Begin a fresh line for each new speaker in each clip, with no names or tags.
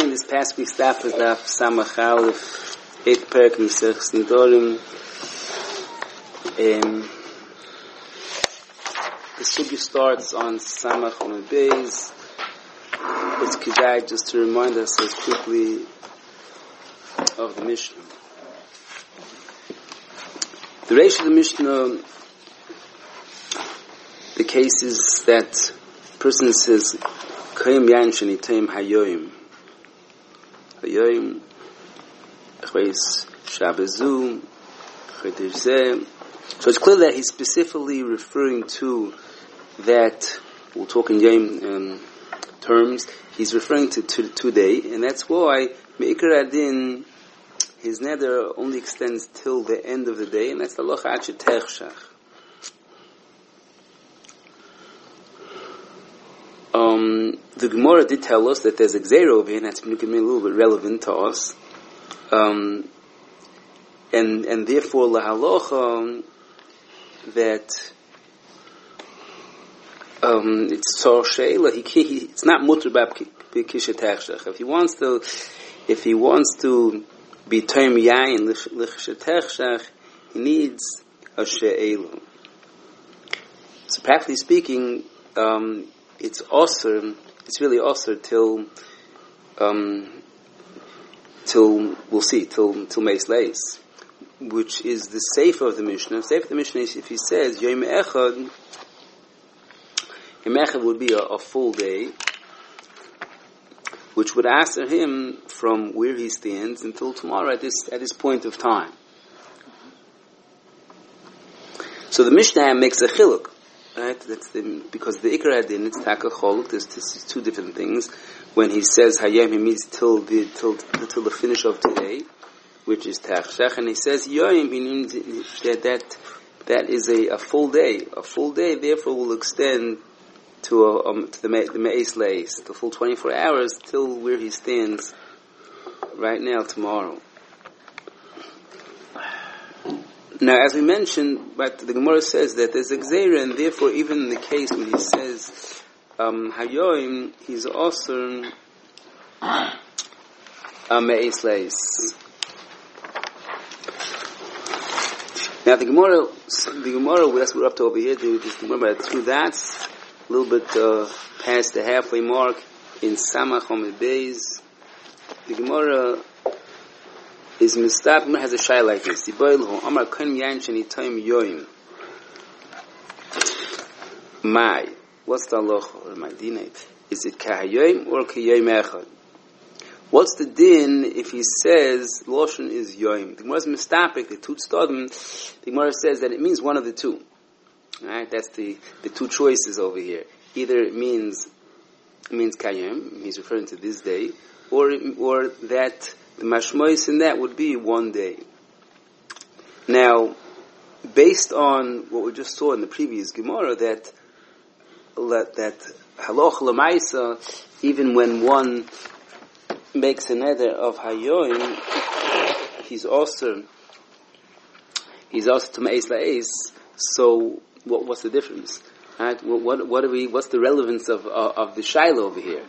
again, this past week's daf is daf Samach Aleph, 8th parak Maseches Nedarim. The sugya starts on Samach Amud Beis. It's kedai just to remind us as quickly of the Mishnah. The Reish of the Mishnah, the case is that a person says, Kayim Yain Shenitayim Hayoyim. Hayoyim, Chayis Shabazu, Chayis Zeh. So it's clear that he's specifically referring to that, we'll talk in Yom terms, he's referring to today, and that's why Me'ikar Adin, his neder only extends till the end of the day, and that's the Locha Ad Shetechshach. The Gemara did tell us that there's a Gzeira over here, and that's making me a little bit relevant to us. And therefore, La Halacha, that it's Tzor Sheila, it's not Mutter B'Kishetechshach. If he wants to be Toim Yain L'Kishetechshach, he needs a She'ela. So practically speaking, it's really osir till Meis Leis, which is the sefer of the Mishnah. Sefer of the Mishnah is if he says Yom Echad would be a full day, which would answer him from where he stands until tomorrow at this point of time. So the Mishnah makes a chiluk. Right? Because the Ikar Adin, it's Taka Choluk, there's two different things. When he says Hayom, he means till the finish of today, which is Tachshach, and he says Yom, he means that is a full day. A full day, therefore, will extend to the Me'es Leis, the full 24 hours, till where he stands right now, tomorrow. Now, as we mentioned, but the Gemara says that there's a Gzeira, and therefore, even in the case when he says Hayoim, he's also Me'es Leis. Now, the Gemara, that's what we're up to over here. This Gemara through that, a little bit past the halfway mark in Samach Amud Beis. The Gemara is Mistap, Gemara has a shy like this. Amar Kayim Yain Shenitayim Yoim. Mai. What's the halacha or my dinate? Is it Kahayoim or Kayim Echad? What's the din if he says Loshen is Yoim? The Gemara is Mistapik, the Tut Stodem. The Gemara says that it means one of the two. Alright, that's the two choices over here. Either it means Kayim, he's referring to this day, or that the mashmois in that would be one day. Now, based on what we just saw in the previous Gemara, that haloch l'maisa, even when one makes a neder of hayoim, he's also to me'es la'es. So, what's the difference? Right? What's the relevance of the shaila over here?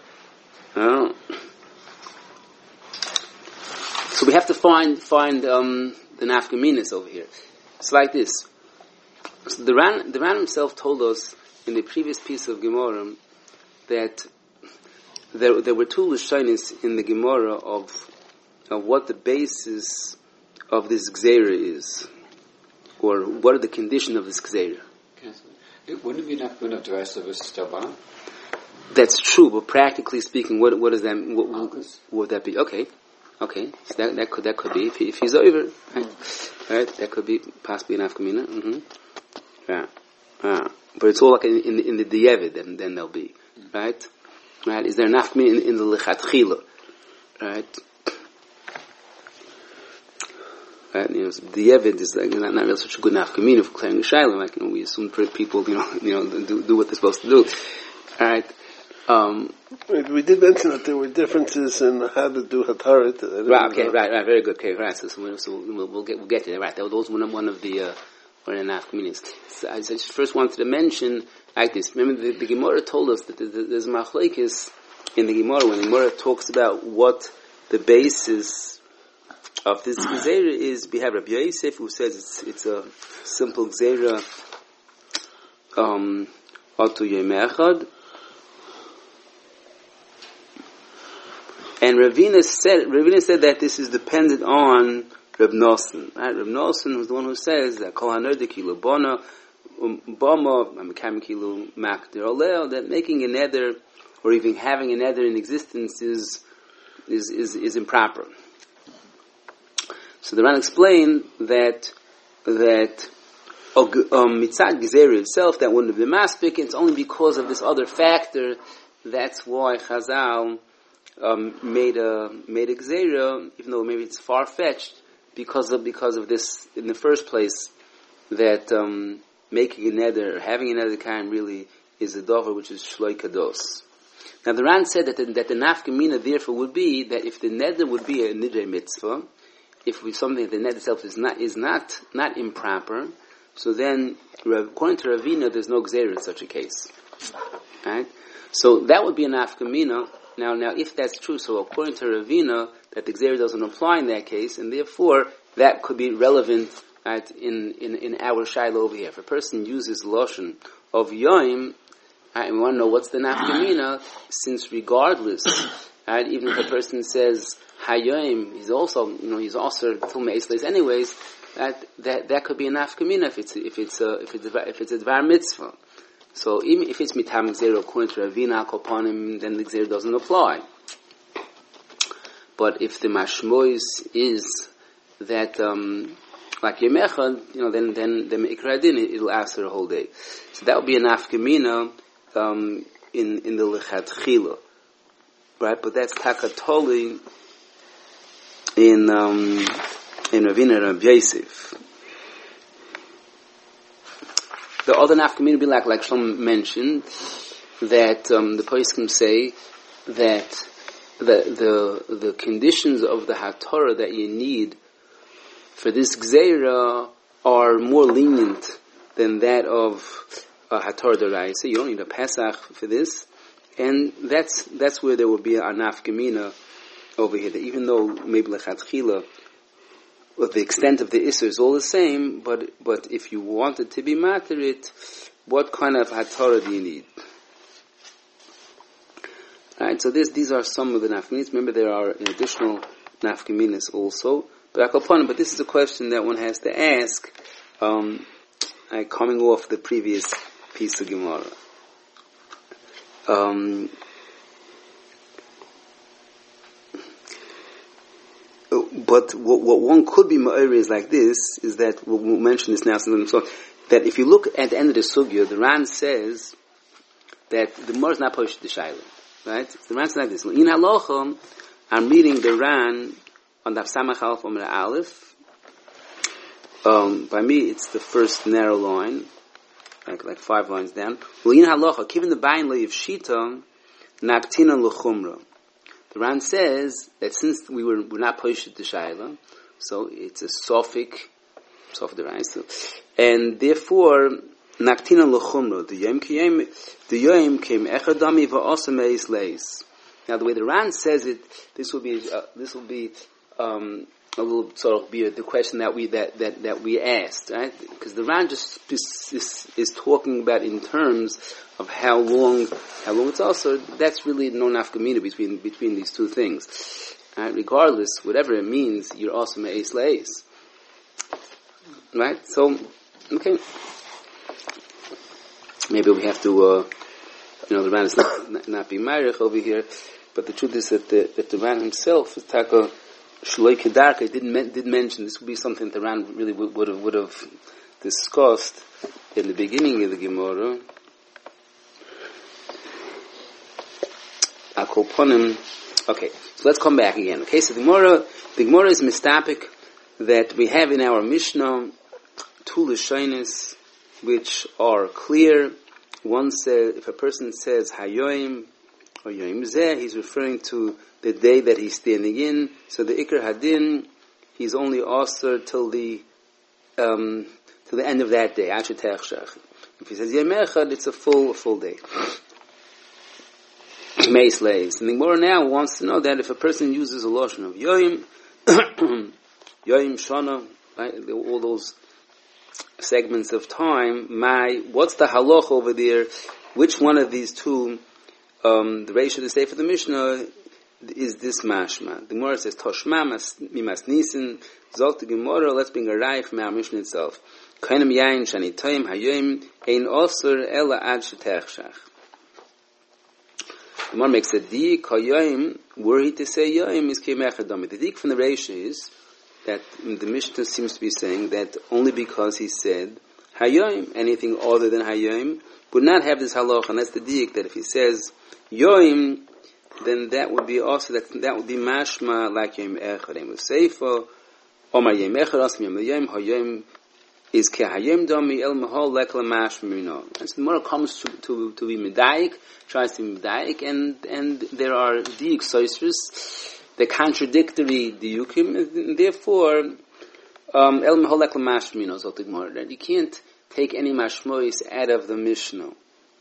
So we have to find the nafkaminas over here. It's like this. So the Ran himself told us in the previous piece of Gemara that there were two lashonis in the Gemara of what the basis of this gzeira is, or what are the condition of this gzeira.
Wouldn't it be nafkamina to rest of us stabah?
That's true, but practically speaking, what does that? What would that be? Okay, so that could be if he's over, right? That could be possibly an afkamina. Yeah, but it's all like in the diyevid, then there'll be right. Is there an afkamina in the lechatchila, right? Right, so the diyevid is like not really such a good nafkamina for clearing the shayla. Like we assume people, do what they're supposed to do, right?
We did mention that there were differences in how to do hatarit.
Right. Very good. Okay. Right. So we'll get to that. Right. Those were one of the nafkaminas. So I just first wanted to mention like this. Remember, the Gemara told us that there's machlekes in the Gemara, when the Gemara talks about what the basis of this Gezerah is, we have Rabbi Yosef who says it's a simple Gezerah, Atu Yom Echad. And Ravina said that this is dependent on Reb Nosson. Right? Reb Nosson was the one who says that Kol Haner Kilu Bona Bama Mekam Kilu Makdir Oleo, that making a neder or even having a neder in existence is improper. So the Ran explained that Mitzad Gezerah itself, that wouldn't have been maspik. It's only because of this other factor. That's why Chazal made a Gezerah, even though maybe it's far fetched, because of this in the first place. That making a neder, or having a neder kind, really is a dover which is shloi kados. Now the Ran said that the nafkamina therefore would be that if the neder would be a nidre mitzvah, if we something that the neder itself is not improper, so then according to Ravina there's no gzeira in such a case. Right? So that would be a nafkamina. Now if that's true, so according to Ravina that the gzeira doesn't apply in that case, and therefore that could be relevant. Right, in our shiloh over here, if a person uses lashon of yoim, right, and we want to know what's the nafkamina, since regardless, right, even if a person says hayoim, he's also full meisles anyways. That could be a nafkamina if it's a dvar mitzvah. So even if it's mitam gzeira according to Ravina kopanim, then the gzeira doesn't apply. But if the mashmois is that like Yom Echad, then the Me'ikra Din, it'll answer the whole day. So that would be a nafkamina in the Lechatchila, right? But that's takatoli in Ravina and Rabbi Yosef. The other nafkamina would be like Shlomo mentioned, that the poskim say that the conditions of the HaTorah that you need for this Gzeira are more lenient than that of Hator D'Oraisa. You don't need a Pesach for this. And that's where there will be a nafkamina over here. That even though maybe Lechatchila, the extent of the Isser is all the same, but if you wanted to be materit, what kind of Hatorah do you need? Right, so these are some of the nafkaminas. Remember there are additional nafkaminas also. But this is a question that one has to ask, coming off the previous piece of Gemara. But what one could be ma'ir is like this, is that, we'll mention this now, so that if you look at the end of the sugya, the Ran says that the Gemara is not poshed the Shaila, right? The Ran says like this, in halacha, I'm reading the Ran on Daf Samach Aleph Omer Aleph. By me, it's the first narrow line, like 5 lines down. L'in halacha, given the bayin le'yiv shita, naktina l'chumra. The Ran says that since we're not poshed the shayla, so it's a sofik the Ran, and therefore naktina l'chumra. The yom came echadami va'asa meis leis. Now, the way the Ran says it, this will be a little sort of be the question that we asked, right? Because the Ran just is talking about in terms of how long it's also. That's really no nafkamina between these two things. Right? Regardless, whatever it means, you're also me'es le'es, right? So, okay, maybe we have to, the Ran is not being marich over here, but the truth is that the Ran himself is taka. Shloi Kedarka did mention this would be something the Ran really would have discussed in the beginning of the Gemara. Akoponim. Okay, so let's come back again. Okay, so the Gemara is mistapik that we have in our Mishnah two Lashonis which are clear. One says, if a person says Hayoim or Yoim Zeh, he's referring to the day that he's standing in. So the Iker Hadin, he's only asur till the end of that day. If he says Yom Echad, it's a full day. Mace lays. And the Gemara now wants to know that if a person uses a lotion of yoim, yoim shana, right, all those segments of time, what's the halach over there? Which one of these two, the ratio to say for the Mishnah, is this mashma? The Gemara says, Toshma mimas nisin, zok the Gemara, let's bring a rai from our Mishnah itself. Kainam yain shani toim hayoim, ein osur ela ad shetechshach. The Gemara makes a dik, hayoim, were he to say yoim, is kemechadami. The dik from the ratio is that the Mishnah seems to be saying that only because he said hayoim, anything other than hayoim, would not have this halach, and that's the dik, that if he says yoim, then that would be also, that would be mashma like yom echad, yom seifa, omar yom echad, asim yom yom, hayoim is ke hayom dami, el mahal lekla mashma mino. And so the Gemara comes to be medayik, tries to be medayik, and there are dik soisris, the contradictory diukim, and therefore, el mahal lekla mashma mino, zot the Gemara, that you can't take any mashmois out of the Mishnah.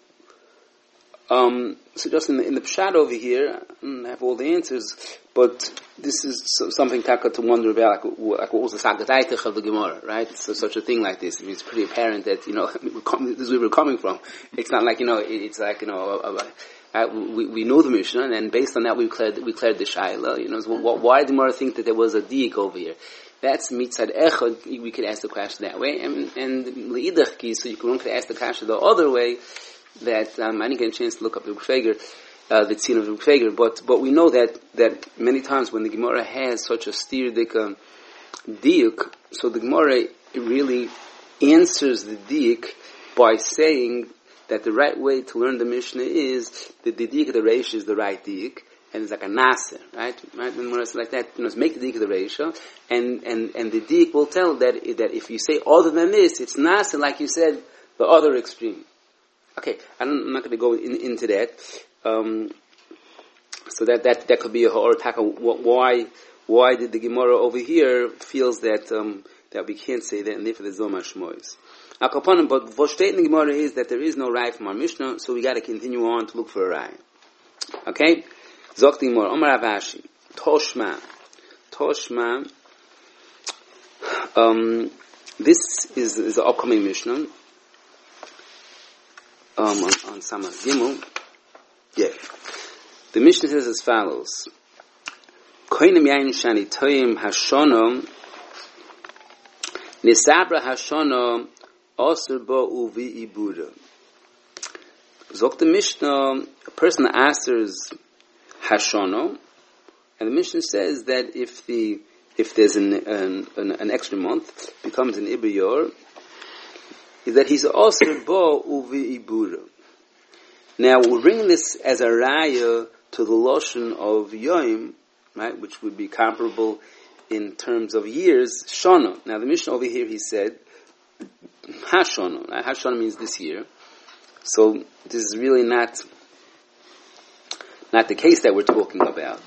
So just in the pshat over here, I don't have all the answers, but this is something taka to wonder about, like what was the sagadaitach of the Gemara, right? So such a thing like this, it's pretty apparent that, this is where we're coming from. It's not like, it's like, we know the Mishnah, and based on that we cleared the Shaila, so why did the Gemara think that there was a diik over here? That's mitzad echad, we could ask the question that way, and leidach ki, so one could ask the question the other way, that I didn't get a chance to look up the Rukfeger, the tzin of the Rukfeger, but we know that many times when the Gemara has such a stirdik diuk, so the Gemara really answers the diuk by saying that the right way to learn the Mishnah is that the diuk of the Reisha is the right diuk, and it's like a nasir, right? Right? And when it's like that, make the diuk of the Reisha, and the diuk will tell that if you say other than this, it's nasir, like you said, the other extreme. Okay, I'm not going to go into that. So that could be a whole attack. Why did the Gemara over here feels that we can't say that, and therefore there's no mashmois. But what stated in the Gemara is that there is no rai from our Mishnah, so we got to continue on to look for a rai. Okay, Zok the Gemara, Omar Avashi, Toshma. This is the upcoming Mishnah. On Samach Gimel, the Mishnah says as follows: Koinem yain shani toim hashono nisabra hashono osur bo uvi ibuda. Zok the Mishnah, a person answers hashono, and the Mishnah says that if there's an extra month, becomes an ibuyor, is that he's also bo uvi ibura. Now we're bringing this as a raya to the lotion of yoim, right, which would be comparable in terms of years, shana. Now the Mishnah over here, he said hashana. Right? Hashana means this year. So this is really not the case that we're talking about.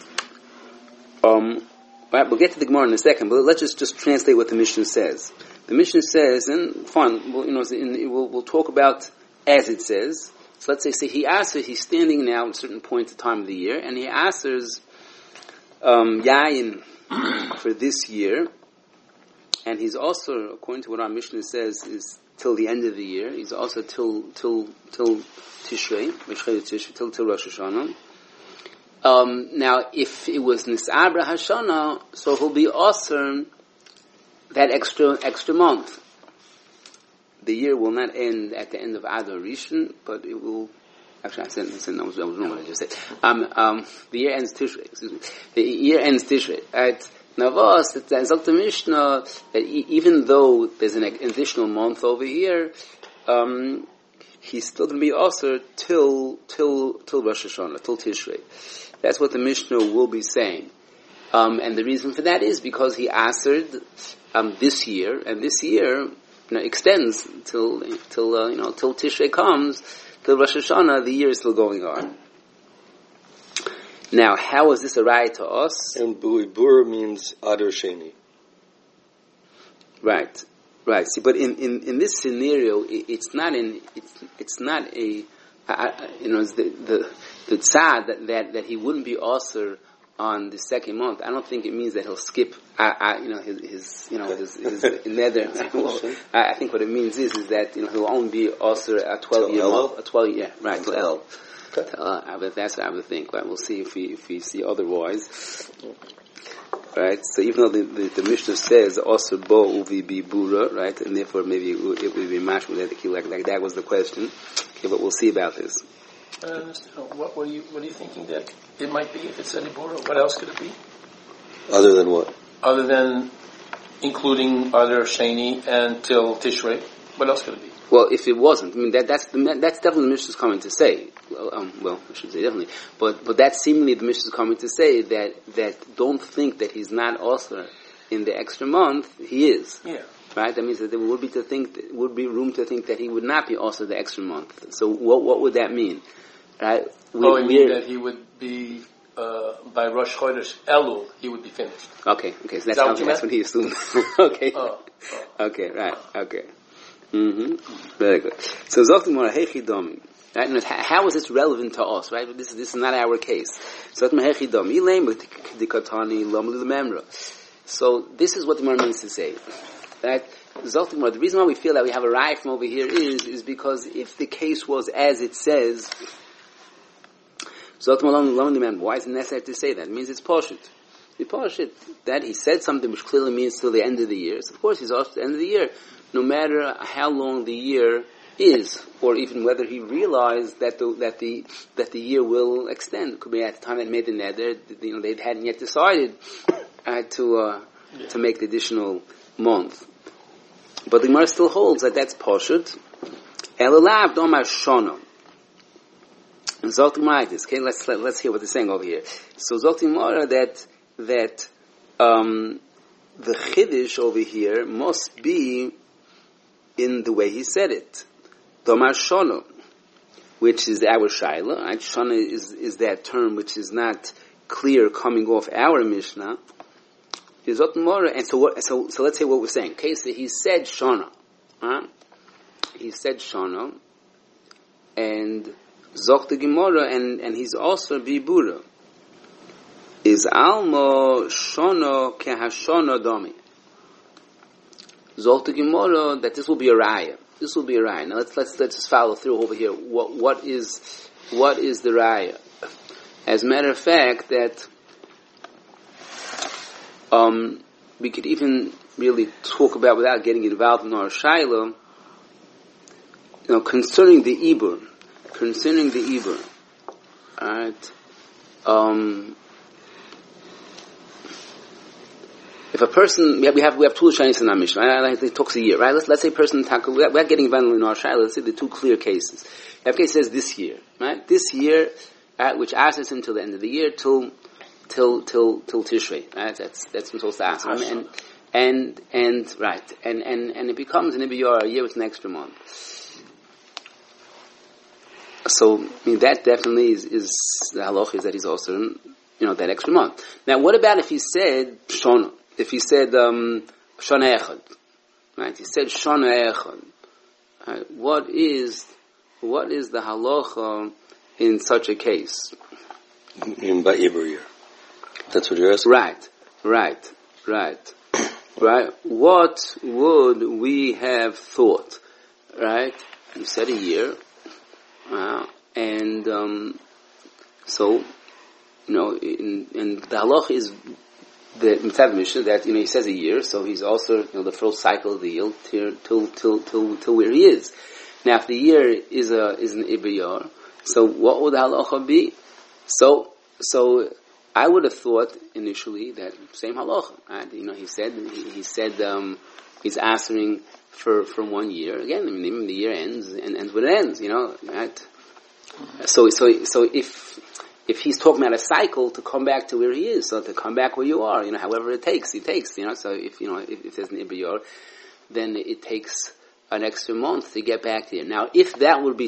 Right, we'll get to the Gemara in a second, but let's just translate what the Mishnah says. The Mishnah says, and fine, we'll talk about as it says. So let's say he answers, he's standing now at a certain point in time of the year, and he answers yayin for this year, and he's also, according to what our Mishnah says, is till the end of the year. He's also till Tishrei, till Rosh Hashanah. Now, if it was Nisabra Hashanah, so he'll be awesome that extra month. The year will not end at the end of Adar Rishon, but it will. Actually, I was wrong what I just said. The year ends Tishrei. Excuse me. The year ends Tishrei. Right? Now, it's like the Mishnah that even though there's an additional month over here, he's still going to be also till Rosh Hashanah, till Tishrei. That's what the Mishnah will be saying. And the reason for that is because he answered this year, and this year extends till Tishrei comes, till Rosh Hashanah, the year is still going on. Now, how is this a raya to us?
And Buibur means Adar Sheni.
Right. See, but in this scenario, it's not the tzad that he wouldn't be also on the second month. I don't think it means that he'll skip, his nether. I think what it means is that he'll only be also a 12-year month, a 12-year, right? To El. Okay. That's what I would think. Right? We'll see if we see otherwise. Right? So even though the Mishnah says also bo uvi bi bura, right, and therefore maybe it would be mashma like that was the question. Okay, but we'll see about this.
What are you thinking that it might be if it's a Ibura? What else could it be?
Other than what?
Other than including other Shani and till Tishrei. What else could it be?
Well, if it wasn't, I mean that's definitely the Mishnah's coming to say. Well, I should say definitely, but that's seemingly the Mishnah's coming to say that don't think that he's not also in the extra month. He is.
Yeah.
Right? That means that there would be room to think that he would not be also the extra month. So what would that mean? Right?
You mean that he would be by Rosh Chodesh Elul, he would be finished.
Okay. So that's what he assumed. Okay. Okay. Right. Okay. Very good. So Zochtimor Hechidom. Right? And how is this relevant to us? Right? This is not our case. So this is what the Gemara means to say. That the reason why we feel that we have a raya from over here is because if the case was as it says, why is it necessary to say that? It means it's Pashut. The Pashut that he said something which clearly means till the end of the year. So of course he's also at the end of the year, no matter how long the year is, or even whether he realized that the year will extend. It could be at the time that made the neder, they hadn't yet decided to make the additional month. But the Gemara still holds that that's Pashut. Elalav domar shona. And Zot Gemara this. Okay, let's hear what they're saying over here. So Zot Gemara that the Chiddush over here must be in the way he said it. Domar shona, which is our shaila. Right? Shona is that term which is not clear coming off our Mishnah. And so let's say what we're saying. Okay, so he said Shana. He said Shana. And Zok the Gemara, and he's also Bibura. Is Alma Shana Kehashana Domi. Zok the Gemara, that this will be a raya. This will be a raya. Now let's just follow through over here. What is the raya? As a matter of fact, that we could even really talk about, without getting involved in our shaila, concerning the Ibur. Alright. If a person, we have two Shanis in our Mishnah, right? It talks a year, right? Let's say a person, we're getting involved in our shaila, let's say the two clear cases. The case says this year, right? This year, which asks us until the end of the year, till Tishrei, right? That's what we're supposed to ask. And it becomes an Ibiyar, a year with an extra month. So, that definitely is the halach is that he's also, that extra month. Now, what about if he said Shona? If he said, Shona Echad? Right? He said Shona Echad. Right? What is the halacha in such a case?
In by Ibur year. That's what you're asking?
Right. What would we have thought? Right? You said a year. And the halach is the Mitzvah Mishnah that, he says a year, so he's also, the first cycle of the year till where he is. Now, if the year is an Ibiyar, so what would the halacha be? So I would have thought initially that same halacha. Right? He said he's answering for 1 year. Again, even the year ends and ends when it ends. Right? So if he's talking about a cycle to come back to where he is, so to come back where you are, however it takes, he takes. So if there's an Ibiyar, then it takes an extra month to get back there. Now, if that would be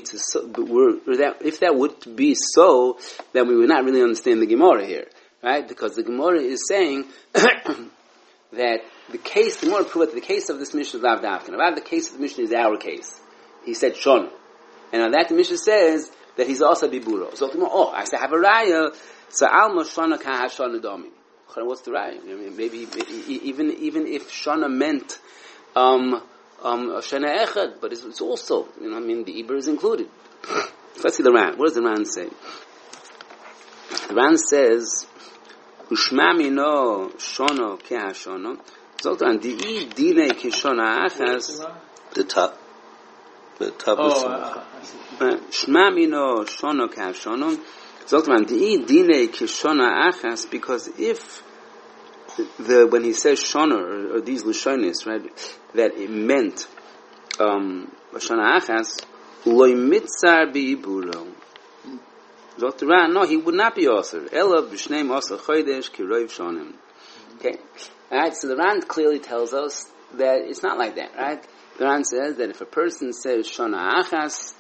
so, then we would not really understand the Gemara here, right? Because the Gemara is saying that the Gemara proved that the case of this Mishnah is Lav Dafkan. About the case of the Mishnah is our case. He said Shon. And on that the Mishnah says, that he's also biburo. So, I say I have a raya. So alma shana ka hashana dami. What's the raya? I mean, maybe even if shana meant shana echad, but it's also the Iber is included. Let's see the Ran. What does the Ran say? The Ran says, "Ushma mino shana ke hashana." Zoltan di dine ke shana achas.
The top is
Shma mino shana ke hashana. Zoltan di dine ke shana achas, because if when he says shana or these lashonis, right, that it meant shana achas. Loy mitzar bi'iburo. Dr. Ran, no, he would not be author. Ela b'shnei masa chodesh kiroiv shonim. Okay? Alright, so the Ran clearly tells us that it's not like that, right? The Ran says that if a person says shana achas,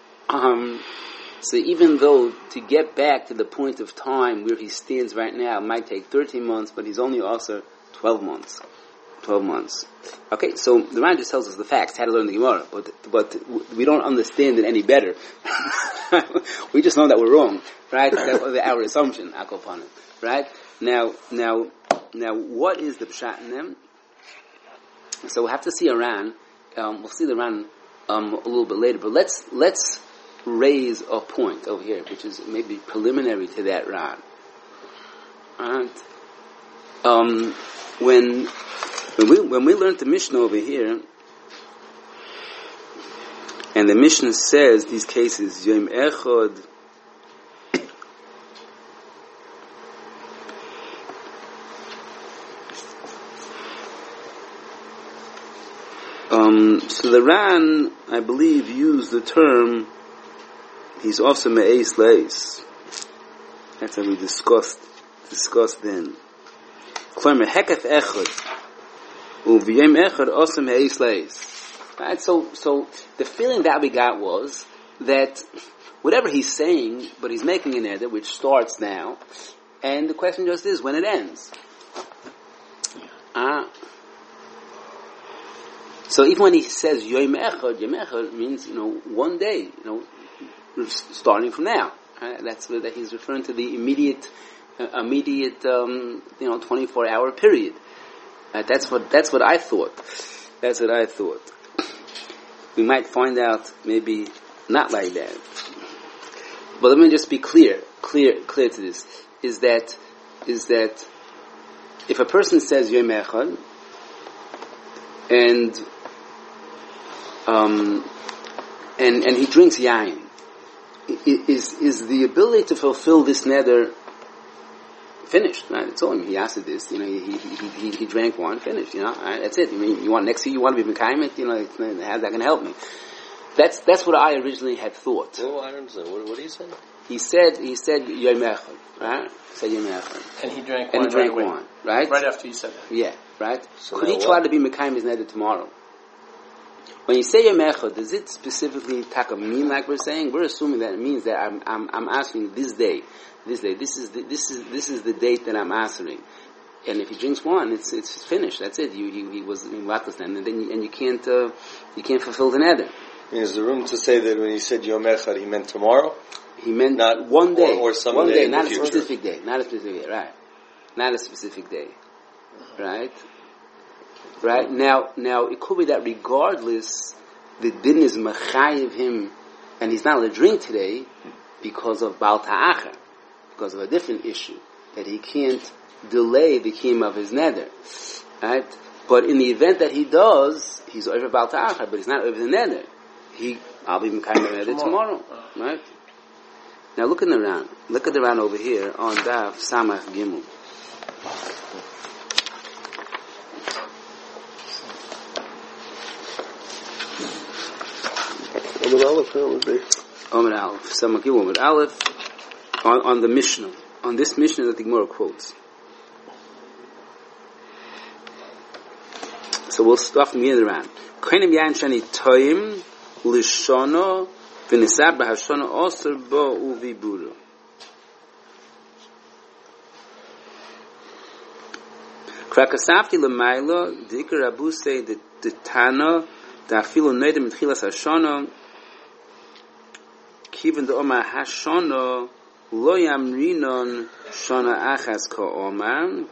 so even though to get back to the point of time where he stands right now might take 13 months, but he's only author 12 months. 12 months. Okay, so the Ran just tells us the facts, how to learn the Gemara, but we don't understand it any better. We just know that we're wrong, right? That was our assumption, upon it, right? Now, what is the pshat in them? So we'll have to see a Ran. We'll see the Ran a little bit later, but let's raise a point over here, which is maybe preliminary to that Ran. Alright. When we learned the Mishnah over here, and the Mishnah says these cases, Yom Echad, so the Ran, I believe, used the term, he's also me'eis leis. That's how we discussed then. Klomer hekef echad. Right, so the feeling that we got was that whatever he's saying, but he's making an eder which starts now, and the question just is when it ends. So even when he says Yom Echad means one day, starting from now. That's that he's referring to the immediate 24-hour period. That's what I thought. That's what I thought. We might find out maybe not like that. But let me just be clear to this. Is that if a person says Yom Echad and he drinks yain, is the ability to fulfill this neder finished, right? It's all he asked this, he drank wine, finished, right? That's it. You want next year, you want to be mekayim, how's that going to help me? That's what I originally had thought.
Well, I don't understand. What did he say?
He said Yom Echad, right? He said Yom Echad.
And he drank
wine. Right?
Right after he said that.
Yeah, right?
So
could he try to be mekayim his neder tomorrow? When you say Yom Echad, does it specifically taka mean like we're saying? We're assuming that it means that I'm asking this day. This is the date that I'm answering, and if he drinks wine, it's finished. That's it. He was in Watastan, and you can't fulfill the neder.
Is there room to say that when he said Yom Echad, he meant tomorrow?
He meant
not
one day,
or some
one day,
in
not
the
a
future.
specific day, not a specific day, right? Not a specific day, right? Right now it could be that regardless, the din is mechayiv him, and he's not allowed to drink today because of Baal Ta'achar. Because of a different issue, that he can't delay the kiyum of his neder, right? But in the event that he does, he's over Baal Ta'achar, but he's not over the neder. I'll be mekayim the neder tomorrow, right? Now look at the Ran over here on Daf Samach Gimel.
Amud Aleph, that would be.
Amud Aleph, Samach Gimel, Amud Aleph. On the Mishnah, on this Mishnah that the Gemara quotes. So we'll start from the end of the round. Kainim yain shani toim lishono v'nisab b'hashono osir bo uviburu. Krakasavti l'maylo dikar Rabu say the Tana da'afilu neidem mitchilas hashono kiven the Omar Hashana lo yamrinon shana achas ka'oman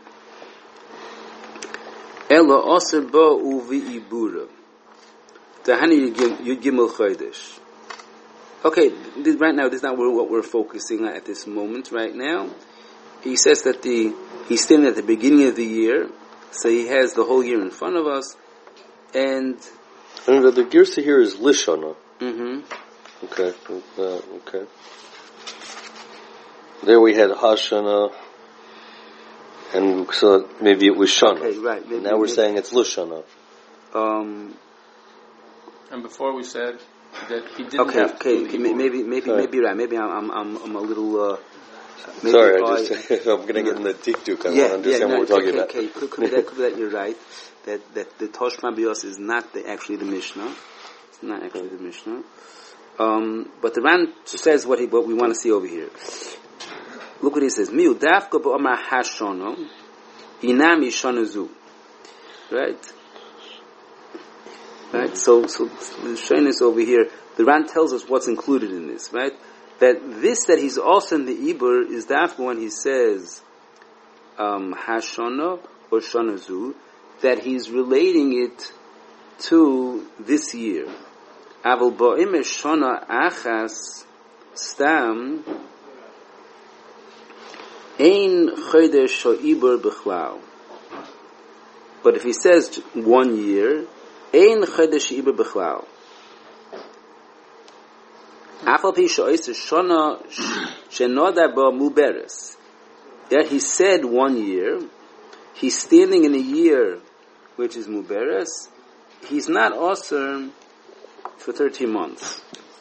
ela aser ba uvi ibura. Tahani Yud-Gimel Chodesh. Okay, right now, this is not what we're focusing on at this moment, right now. He says that he's standing at the beginning of the year, so he has the whole year in front of us, and
the Girsa here is Lishana.
Mm-hmm.
Okay, okay. There we had Hashana, and so maybe it was Shana.
Okay, right.
Now we're saying it's Lishana.
And before we said that he didn't have to do the
maybe right. Maybe I'm a little.
Sorry, I'm going to get in the tiktuk. I want to understand what we're talking about.
Okay, could be that you're right. That the Toshma Bios is not actually the Mishnah. It's not actually the Mishnah. But the Ran says what we want to see over here. Look what he says. Miu dafka b'omar hashono inami shonazu. Right. Right, so the Shainis over here, the Ran tells us what's included in this, right? That he's also in the Ibur is that when he says Hashana or Shanazu, that he's relating it to this year. Aval ba'im shana achas stam ein chodesh ha'ibur b'chlal. But if he says 1 year, ein chodesh ha'ibur b'chlal. Afal pi she'ois shana shenoda ba muberes. That he said 1 year, he's standing in a year which is muberes. He's not awesome for 13 months.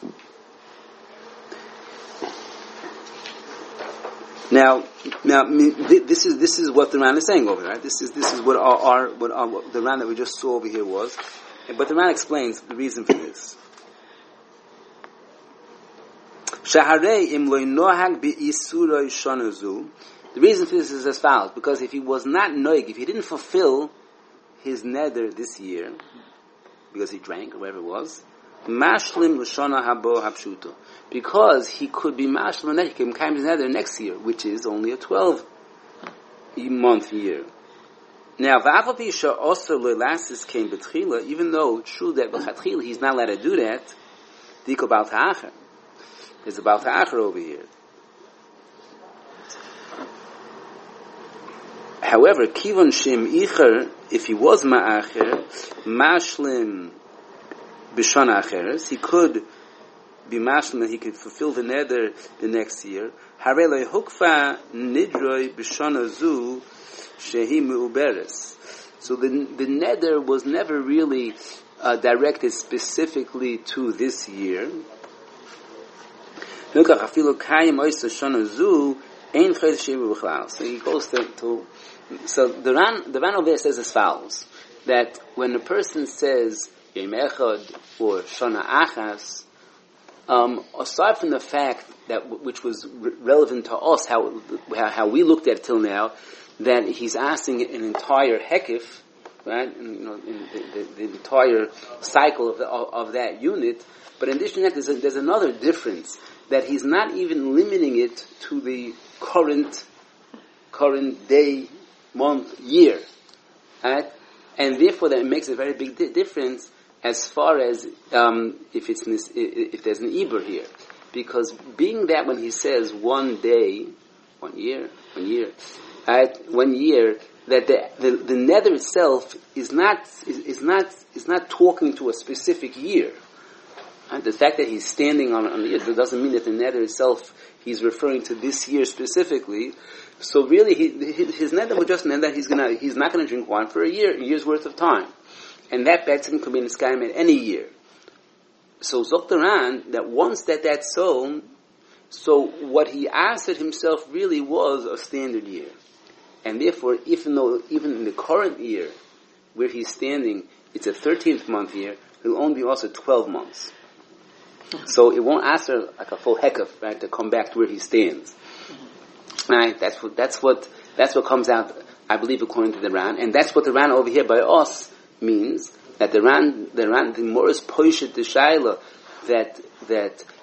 Now, this is what the Ran is saying over here, right? This is what the Ran that we just saw over here was, but the Ran explains the reason for this. Shaharei im lo nohag bi'isuroi shonazu. The reason for this is as follows: because if he was not noig, if he didn't fulfill his neder this year, because he drank or whatever it was, mashlim l'shana habo hapshuto, because he could be mashlim and he can come his neder next year, which is only a 12-month year. Now, v'afapi sha'oser le'lasis came betchila, even though it's true that b'chatchila he's not allowed to do that, diko bal ta'acher. There's a bal ta'acher over here. However, kivon shem icher, if he was ma'acher, mashlim b'shana acheres, he could be mashlim, he could fulfill the neder the next year. Harei lo hukfa nidroi b'shana zu shehi meuberes. So the neder was never really directed specifically to this year. So he goes to so the Ran over there says as follows, that when a person says Yom Echad or Shana Achas, aside from the fact that which was relevant to us, how we looked at it till now, that he's asking an entire hekif, right? And, in the entire cycle of that unit. But in addition to that, there's another difference, that he's not even limiting it to the current day, month, year, right? And therefore, that makes a very big difference as far as if there's an Ibur here, because being that when he says 1 day, 1 year, right, 1 year, that the nether itself is not talking to a specific year. And the fact that he's standing on the year doesn't mean that the nether itself he's referring to this year specifically. So really, his nether would just mean that he's not going to drink wine for a year's worth of time, and that betzin could be in the sky in any year. So Zoktaran, that once that's so what he answered himself really was a standard year, and therefore, even in the current year where he's standing, it's a 13th month year, it'll only be also 12 months. So it won't answer like a full hekuf, right, to come back to where he stands. Right? That's what comes out, I believe, according to the Ran, and that's what the Ran over here by us means, that the Ran the more is poished the shaila that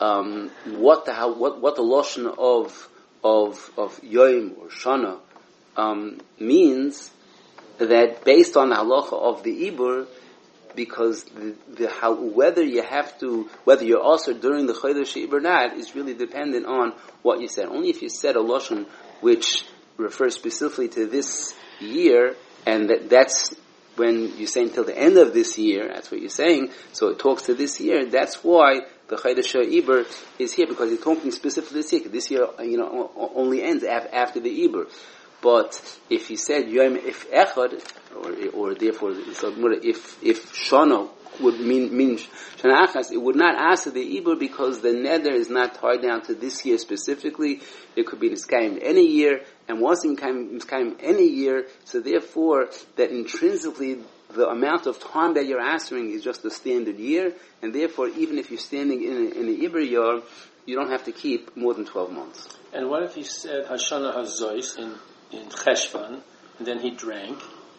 what the lashon of Yom or Shana means, that based on the halacha of the Ibur, because whether you're also during the Chodesh Ibur or not is really dependent on what you said. Only if you said a lashon which refers specifically to this year, and that's when you say until the end of this year, that's what you're saying, so it talks to this year, that's why the Chodesh Ibur is here, because you're talking specifically this year. This year, only ends after the Ibur. But if he said Yom if Echad, or therefore if Shana would mean Shana Achas, it would not answer the Ibur, because the neder is not tied down to this year specifically. It could be Niskayim any year, and once Niskayim any year, so therefore that intrinsically the amount of time that you're answering is just a standard year, and therefore even if you're standing in an Ibur year, you don't have to keep more than 12 months.
And what if he said Hashana Hazois in Cheshvan, and then he drank?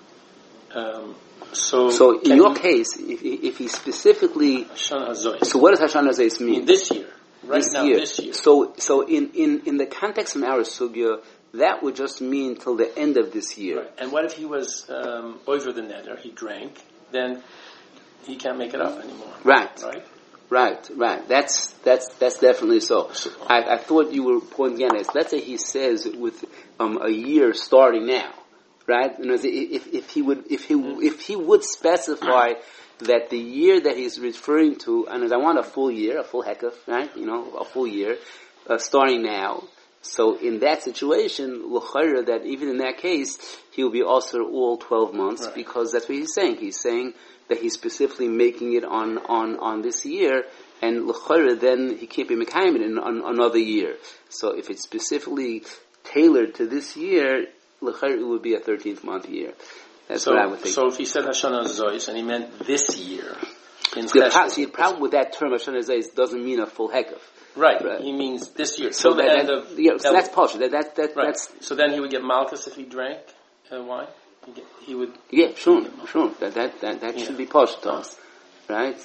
So in your case, if he specifically,
Hashana Hazois. So what does Hashana Hazois mean?
This year, this year.
So in the context of our sugya, that would just mean till the end of this year.
Right. And what if he was over the neder? He drank, then he can't make it up anymore.
Right. That's definitely so. I thought you were pointing at it. Let's say he says with a year starting now, right? If he would specify that the year that he's referring to, and I want a full year, a full hekaf, right? A full year starting now. So in that situation, l'chayra, that even in that case, he will be also all 12 months, right, because that's what he's saying. He's saying that he's specifically making it on this year, and l'chayra, then he can't be mekayim in another year. So if it's specifically tailored to this year, l'chayra, it would be a 13th month year. That's what I would think.
So if he said Hashana Zois and he meant this year,
the problem with that term Hashana Zois doesn't mean a full hekaf.
Right, he means this year.
So that's partial. That's
so then he would get malchus if he drank wine. He would.
Yeah, sure. That should be partial to us, right?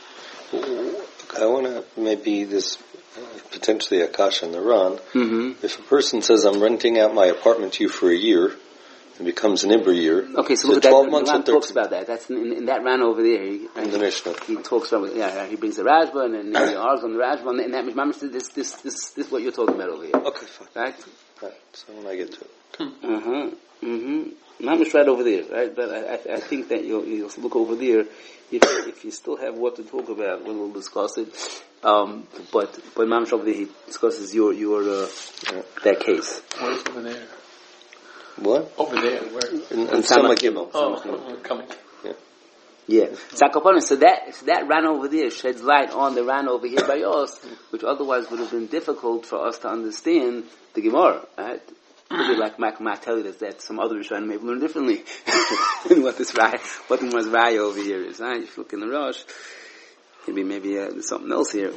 I want to maybe this potentially Akash and the Ran.
Mm-hmm.
If a person says, "I'm renting out my apartment to you for a year," it becomes an Ibur year.
Okay, so look at that. 12 months Ran talks about that. That's in that Ran over there. In
the Mishnah.
He talks about, he brings the Rajba, and then he argues on the Rajba, and that Mishnah, this is what you're talking about over here.
Okay, fine.
Right?
So when I get to
it. Mamish right over there, right? But I think that you'll look over there. If you still have what to talk about, we'll discuss it. But Mamish over there, he discusses your that case.
Where's over there?
What?
Over there, where?
In Samach Gimel.
Oh, coming.
Yeah. So that Ran over there sheds light on the Ran over here by us, which otherwise would have been difficult for us to understand the Gemara, right? Like Michael might tell you that some other Rishonim may learn differently than what the Gemara's Raya over here is. Right? If you look in the Rosh, maybe there's something else here.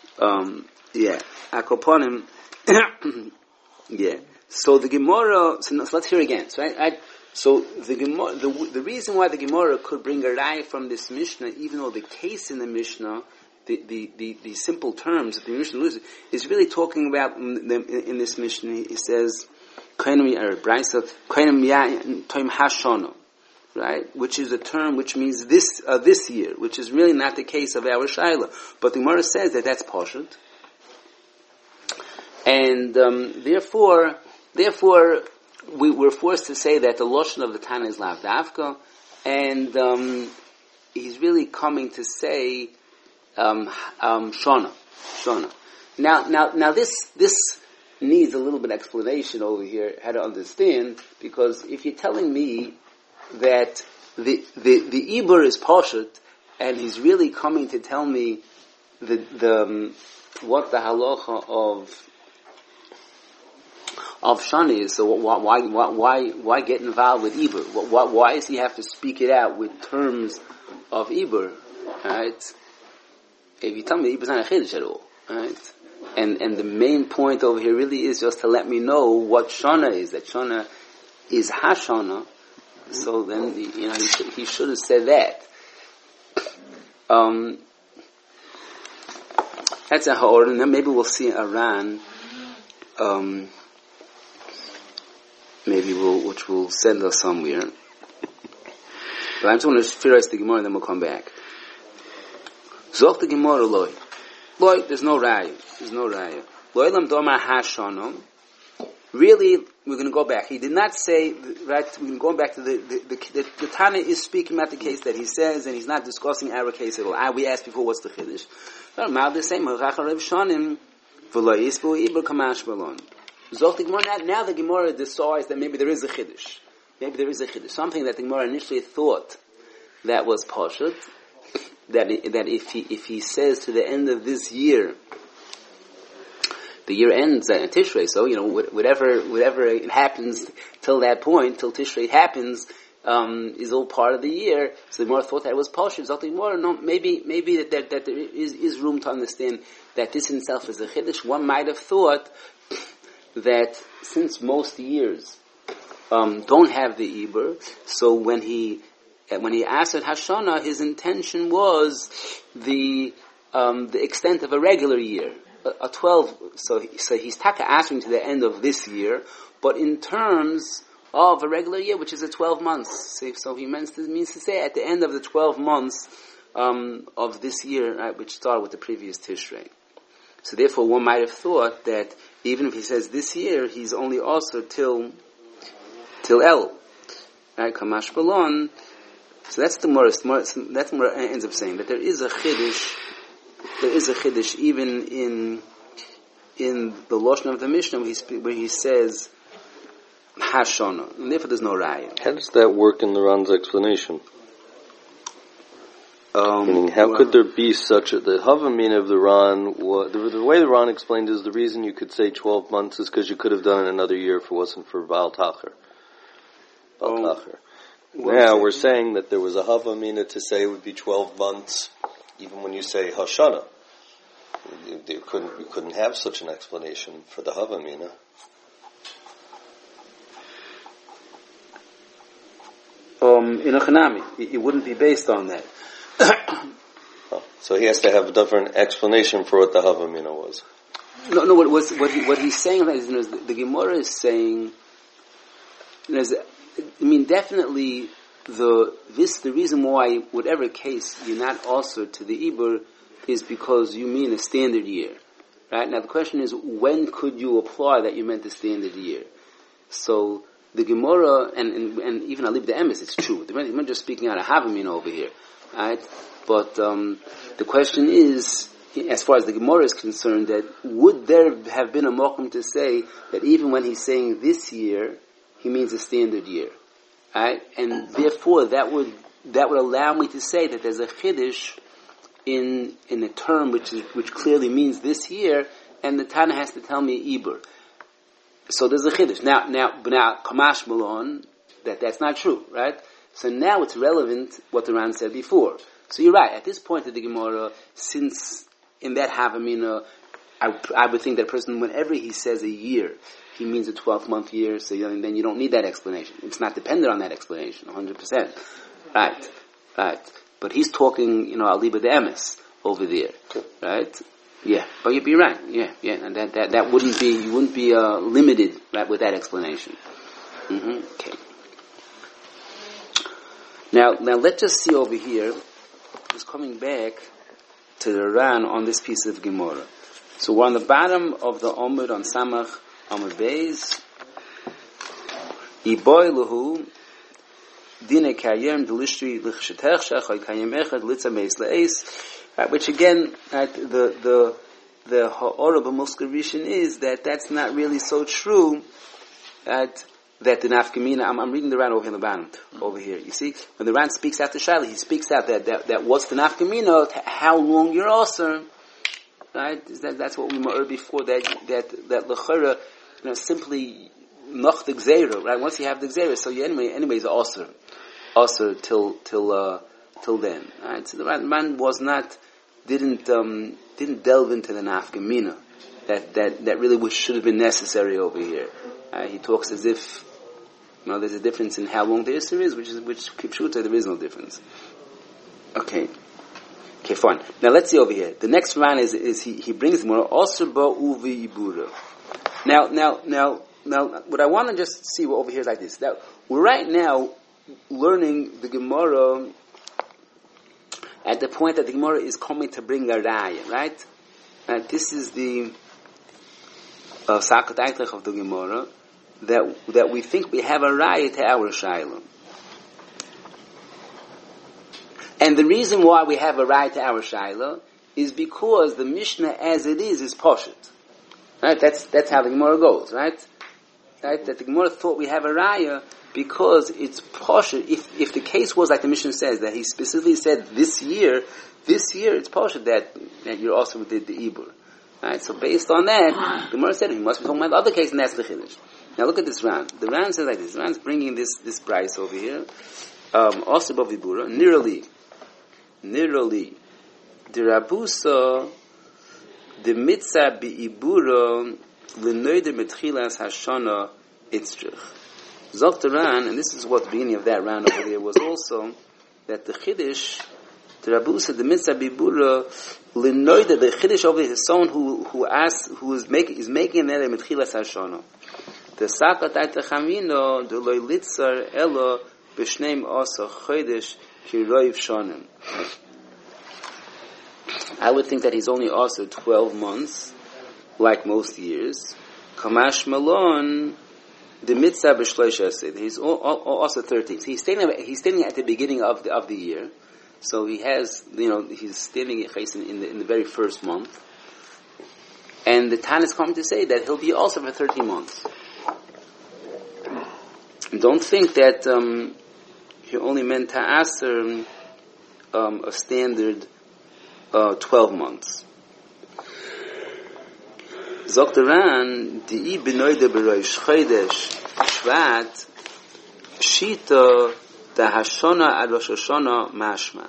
Akoponim. Yeah. So the Gemara. So let's hear again. So the Gemara, the reason why the Gemara could bring a raya from this Mishnah, even though the case in the Mishnah, the simple terms that the Mishnah uses, is really talking about in this Mishnah. It says, right, which is a term which means this year, which is really not the case of our Shaila. But the Gemara says that that's Pashut, and therefore we were forced to say that the Lashon of the Tana is Lav Davka, and he's really coming to say Shana. Now this needs a little bit of explanation over here, how to understand, because if you're telling me that the Ibur is Pashut, and he's really coming to tell me what the halacha of Shani is, so why get involved with Ibur? Why does he have to speak it out with terms of Ibur? Right? If you tell me Ibur's not a chiddush at all, right? And the main point over here really is just to let me know what Shana is. That Shana is Hashana. So then he should have said that. That's a ha'or, and then maybe we'll see Aran, which will send us somewhere. But I'm just going to firize the Gemara and then we'll come back. Zok the Gemara loy. Loy, there's no raya. Loy lam domar hashanam. Really, we're going to go back. He did not say, right, we're going back to the Tana is speaking about the case that he says, and he's not discussing our case at all. We asked before, what's the Chiddush? Now the same, now the Gemara decides that maybe there is a Chiddush. Something that the Gemara initially thought that was Pashut, that if he says to the end of this year, the year ends at Tishrei, so, whatever happens till that point, till Tishrei happens, is all part of the year. So the Gemara thought that it was Pashut. So the Gemara, no, maybe that there is room to understand that this in itself is a Chiddush. One might have thought that since most years don't have the Iber, so when he asked at Hashanah, his intention was the extent of a regular year, a 12. So he's taka answering to the end of this year, but in terms of a regular year, which is a 12 months. So he means to say at the end of the 12 months of this year, right, which started with the previous Tishrei. So therefore, one might have thought that even if he says this year, he's only also till El, right? Kamash Balon. So that's the more. That's what ends up saying that there is a chiddush. There is a chiddush even in the Lashon of the Mishnah where he says Hashana, and therefore there's no raya.
How does that work in the Ran's explanation? Meaning, how could there be such the Havamina of the Ran? The way the Ran explained is the reason you could say 12 months is because you could have done it another year if it wasn't for Baal Tacher. Now we're saying that there was a Havamina to say it would be 12 months, even when you say Hashanah. You couldn't have such an explanation for the Havamina.
In a Chanami, it wouldn't be based on that.
So he has to have a different explanation for what the Havamina was.
No. What he's saying is, the Gemara is saying, definitely the reason why, whatever case, you're not also to the Iber is because you mean a standard year, right? Now the question is, when could you apply that you meant the standard year? So the Gemara and even Alib the Emes, it's true. We're not just speaking out of Havamina over here, right? But the question is, as far as the Gemara is concerned, that would there have been a mokum to say that even when he's saying this year, he means a standard year, right? And therefore, that would allow me to say that there's a chiddush in a term which clearly means this year, and the Tana has to tell me Iber. So there's a chiddush. Now, Kamash Malon, that's not true, right? So now it's relevant what the Ran said before. So you're right. At this point of the Gemara, since in that Havamina, I would think that person, whenever he says a year, he means a 12-month year, so then you don't need that explanation. It's not dependent on that explanation, 100%. Right. But he's talking, Aliba de Emes over there, right? Yeah, but you'd be right. Yeah, and that wouldn't be, you wouldn't be limited, right, with that explanation. Okay. Now let's just see over here. It's coming back to the Ran on this piece of Gemara. So we're on the bottom of the Omud on Samach Amud Beis. Iboy lehu dine kayem delishri lichshetechsha chay kayem echad litza meis leis. Which again, right, the ha'ora b'muskarishin is that that's not really so true. That the nafkamina, I'm reading the Ran over here in the bottom, over here. You see, when the Ran speaks out to Shaila, he speaks out that what's the nafkamina, how long you're also, right? That's what we heard before, that l'chara, simply noch the gzeira, right? Once you have the gzeira, so you anyways also till then, right? So the Ran was not, didn't delve into the nafkamina that really should have been necessary over here. He talks as if, there's a difference in how long the Isser is, which Kipshuta, there is no difference. Okay. Okay, fine. Now let's see over here. The next ran is he brings the Gemara Osir Ba Uvi Ibura. Now, what I want to just see over here is like this. Now, we're right now learning the Gemara at the point that the Gemara is coming to bring a raya, right? And this is the Sakat Eitlech of the Gemara that we think we have a raya to our Shaila. And the reason why we have a raya to our Shaila is because the Mishnah as it is Poshet. Right? That's how the Gemara goes, right? That the Gemara thought we have a raya because it's Poshet. If the case was like the Mishnah says, that he specifically said this year it's Poshet that you're also did the Ibur. Right? So based on that, the Gemara said he must be talking about the other case, and that's the Chiddush. Now look at this Ran. The Ran says like this. The Ran's bringing this price over here. Also above Ibura, Nirali. The Rabusa, the Mitzah bi Ibura, L'noider Metchilas Hashana Itzrich. Zoktaran, and this is what the beginning of that round over there was also, that the Chiddush, the Rabusa, the Mitzah bi Ibura, L'noider, the Chiddush over there is someone who is making that a Metchilas Hashana. The Sakat Aytachamino, the Loi Litzar Elo, B'shneim Asa Chodesh, Kiroiv Shonim. I would think that he's only also 12 months, like most years. Kamash Malon, the Mitzah B'shloisha, he's also 13. So he's standing at the beginning of the year. So he has, he's standing in the very first month. And the Tan is coming to say that he'll be also for 13 months. Don't think that he only meant to answer a standard 12 months. Zoktaran, di benoide beroish chodesh Shvat, Shita, the Hashana ad Rosh Hashanah mashma.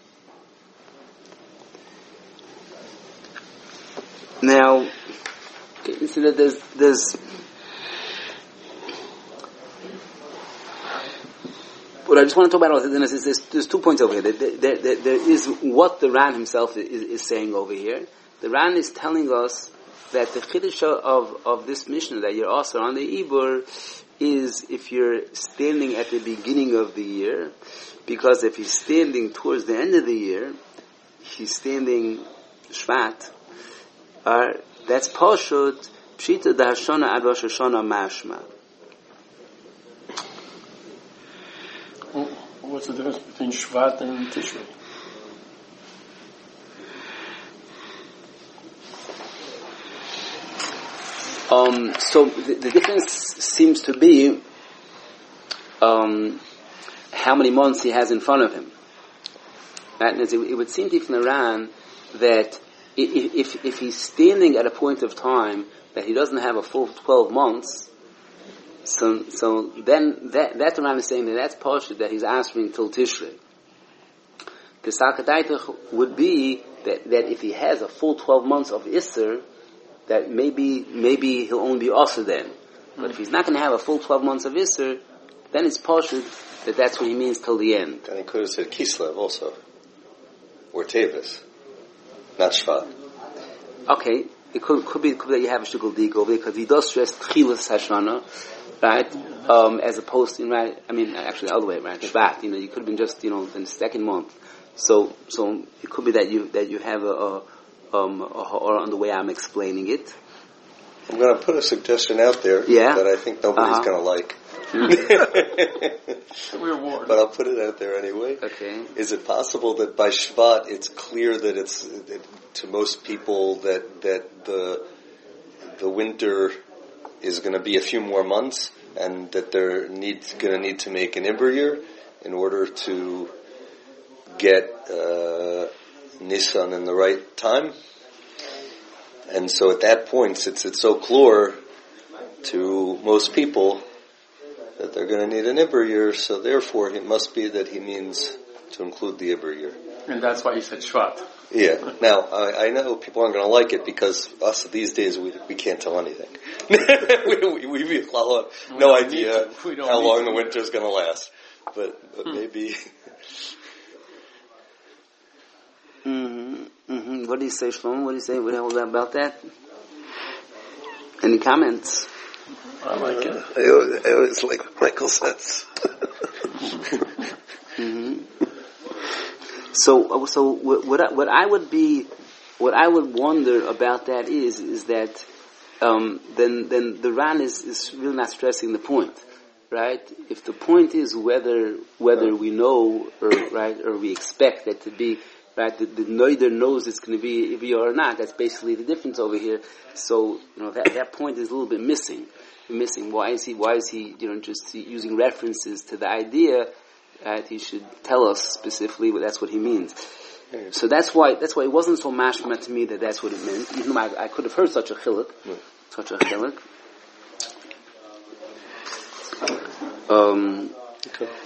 Now, so that there's what I just want to talk about is there's 2 points over here. There is what the Ran himself is saying over here. The Ran is telling us that the Chiddush of this Mishnah that you're also on the Ibur is if you're standing at the beginning of the year, because if he's standing towards the end of the year, he's standing Shvat. That's Pashut Pshita the Hashana ad Rosh Hashanah mashma.
What's the difference between Shvat and Tishrei?
So the difference seems to be how many months he has in front of him. Right? It would seem to from the Ran that if he's standing at a point of time that he doesn't have a full 12 months, so then that Ran is saying that's partially that he's answering till Tishrei. The Sakataitach would be that if he has a full 12 months of Isser, that maybe he'll only be Osir then. But if he's not going to have a full 12 months of Isser, then it's partially that's what he means till the end.
And he could have said Kislev also, or Tevis, not Shvat.
Okay, it could be that you have a shikul dik over there because he does stress Tchilas Hashana, right? As opposed to actually the other way, right? Shvat, you could have been just in the second month. So it could be that you have or on the way I'm explaining it.
I'm going to put a suggestion out there that I think nobody's going to like.
We're warned.
But I'll put it out there anyway.
Okay.
Is it possible that by Shvat it's clear that it's to most people that the winter is going to be a few more months and that they're going to need to make an Ibur year in order to get Nisan in the right time? And so at that point, since it's so clear to most people that they're going to need an Ibur year, so therefore it must be that he means to include the Ibur year.
And that's why he said Shvat.
Yeah. Now, I know people aren't going to like it because us these days we can't tell anything. we have no idea how long the winter is going to last. But maybe...
What do you say, Shlomo? What do you say about that? Any comments?
I like it.
I always like what Michael says.
So what I would wonder about that is that then the Ran is really not stressing the point, right? If the point is whether we know or we expect that to be right, the Noider knows it's going to be Iviyah or not. That's basically the difference over here. So that point is a little bit missing. Why is he just using references to the idea? He should tell us specifically that's what he means. So that's why it wasn't so mashma to me that that's what it meant. Even though I could have heard such a chiluk.
Okay.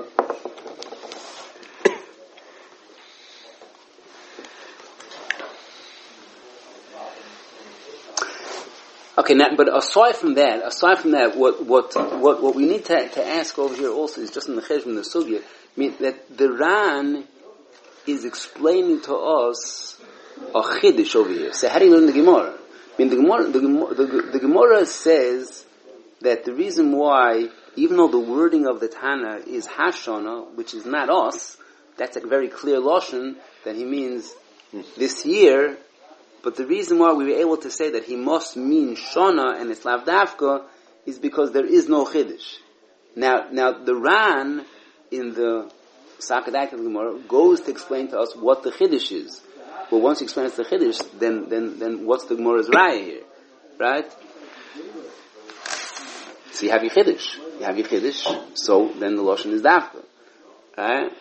Okay, now, but aside from that, what we need to ask over here also is just in the Cheshvan in the Sugya, that the Ran is explaining to us a chiddush over here. So how do you learn the Gemara? The Gemara says that the reason why, even though the wording of the Tana is Hashana, which is not us, that's a very clear lashon that he means this year. But the reason why we were able to say that he must mean Shana and it's Lav Dafka is because there is no Chiddush. Now the Ran in the Sakadaka Gemara goes to explain to us what the Chiddush is. Well, once he explains the Chiddush, then what's the Gemara's Raya here? Right? So you have your Chiddush. So then the Lashon is Dafka. Right?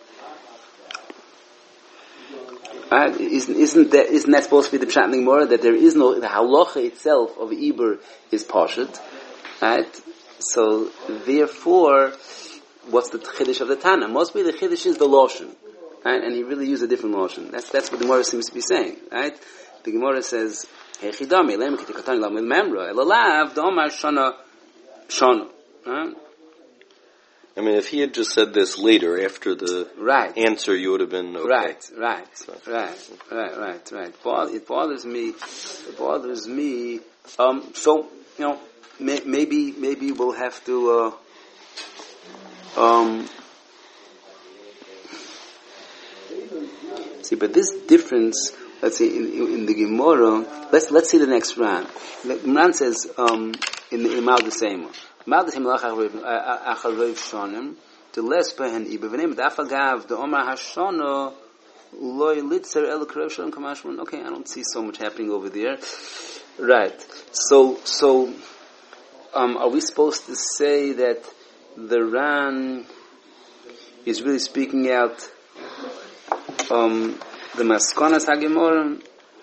Isn't that supposed to be the Pshat in the Gemara, that there is no, the halacha itself of Iber is Pashut, right? So therefore, what's the Chiddush of the Tana? Must be the Chiddush is the Lashon, right? And he really used a different Lashon. That's what the Gemara seems to be saying, right? The Gemara says, Hechidami, lem kitikatani lam memra, elalav domar shana, right?
I mean, if he had just said this later, after the answer, you would have been okay.
Right. It bothers me. So, maybe we'll have to, see, but this difference, let's see, in the Gemara, let's see the next Ran. The Ran says, in the Imal Desema, Mal Desema Acharev Shonim, to Lespa and Ibevenim, Dafagav, the Omar Hashono, Loy Litzer El Karev Shonim Kamashman. Okay, I don't see so much happening over there. Right. So, are we supposed to say that the Ran is really speaking out, the Maskonas HaGemorim?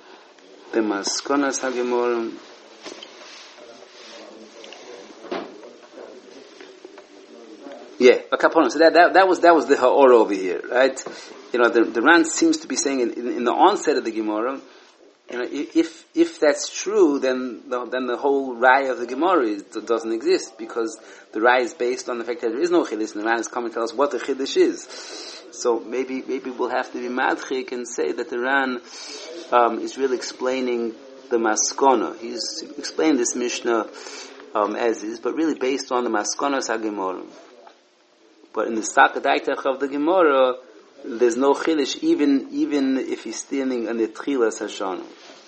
Yeah, a kaponim. So that was the ha'or over here, right? The Ran seems to be saying in the onset of the Gemara, if that's true, then the whole Raya of the Gemara doesn't exist, because the Raya is based on the fact that there is no Chiddush, and the Ran is coming to tell us what the Chiddush is. So maybe we'll have to be madchik and say that the Ran is really explaining the Maskona. He's explained this Mishnah as is, but really based on the Maskonas HaGemara. But in the Sakadaitach of the Gemara, there's no Chiddush, even if he's standing on the Tchilas Hashanah.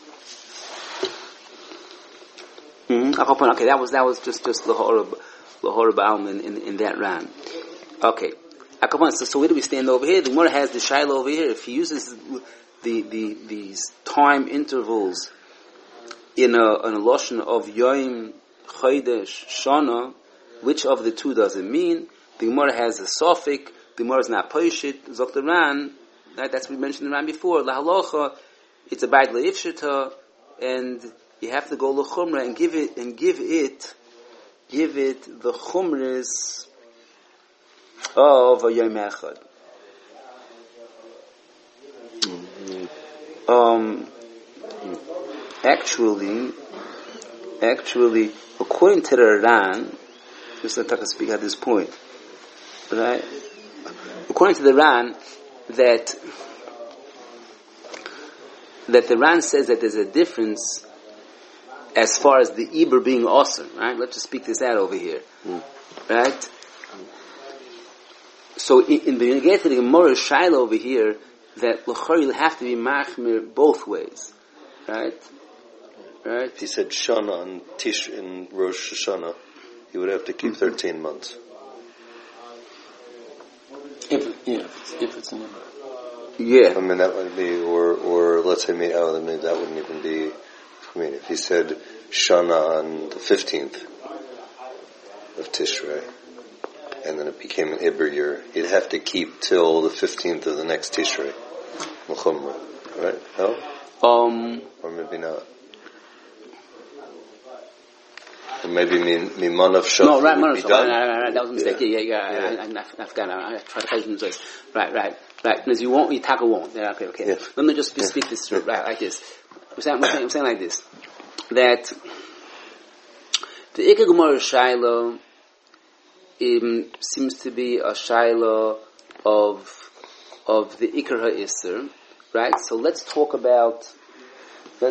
Okay, that was just Lahora Ba'alm in that Ran. Okay. So where do we stand over here? The Gemara has the Shaila over here. If he uses these time intervals in a lotion of Yom, Chodesh, Shana, which of the two does it mean? The Gemara has a suffix. The Gemara is not Poshit, Zok the Ran. Right? That's what we mentioned in the Ran before. La Halacha, it's a Ba'id Le'ifshita, and you have to go L'chumra and give it the Chumris of a Yom Echad. Actually, according to the Ran, just let me speak at this point, right? According to the Ran, that that the Ran says that there's a difference as far as the Iber being awesome, right? Let's just speak this out over here, right? So in the get to the Gemara Shaila over here, that l'chor you'll have to be machmir both ways, right? Right?
If he said Shana on Tish in Rosh Hashanah, he would have to keep 13 months.
If it's a number.
Yeah.
I mean, that would be, or let's say, maybe that wouldn't even be, I mean, if he said Shana on the 15th of Tishrei, and then it became an Iber year, he'd have to keep till the 15th of the next Tishrei. Muchumra, right? No? Or maybe not. Or maybe Miman of Shana.
No, right,
would be done.
Right, that was a mistake. Yeah. I forgot. I tried to catch him twice. Right. Because you won't, you taka won't. Yeah, okay.
Yeah.
Let me just speak this through, right, like this. I'm saying like this. That the Ikar Gemara Shaila seems to be a Shaila of the Ikar HaIsser, right? So let's talk about the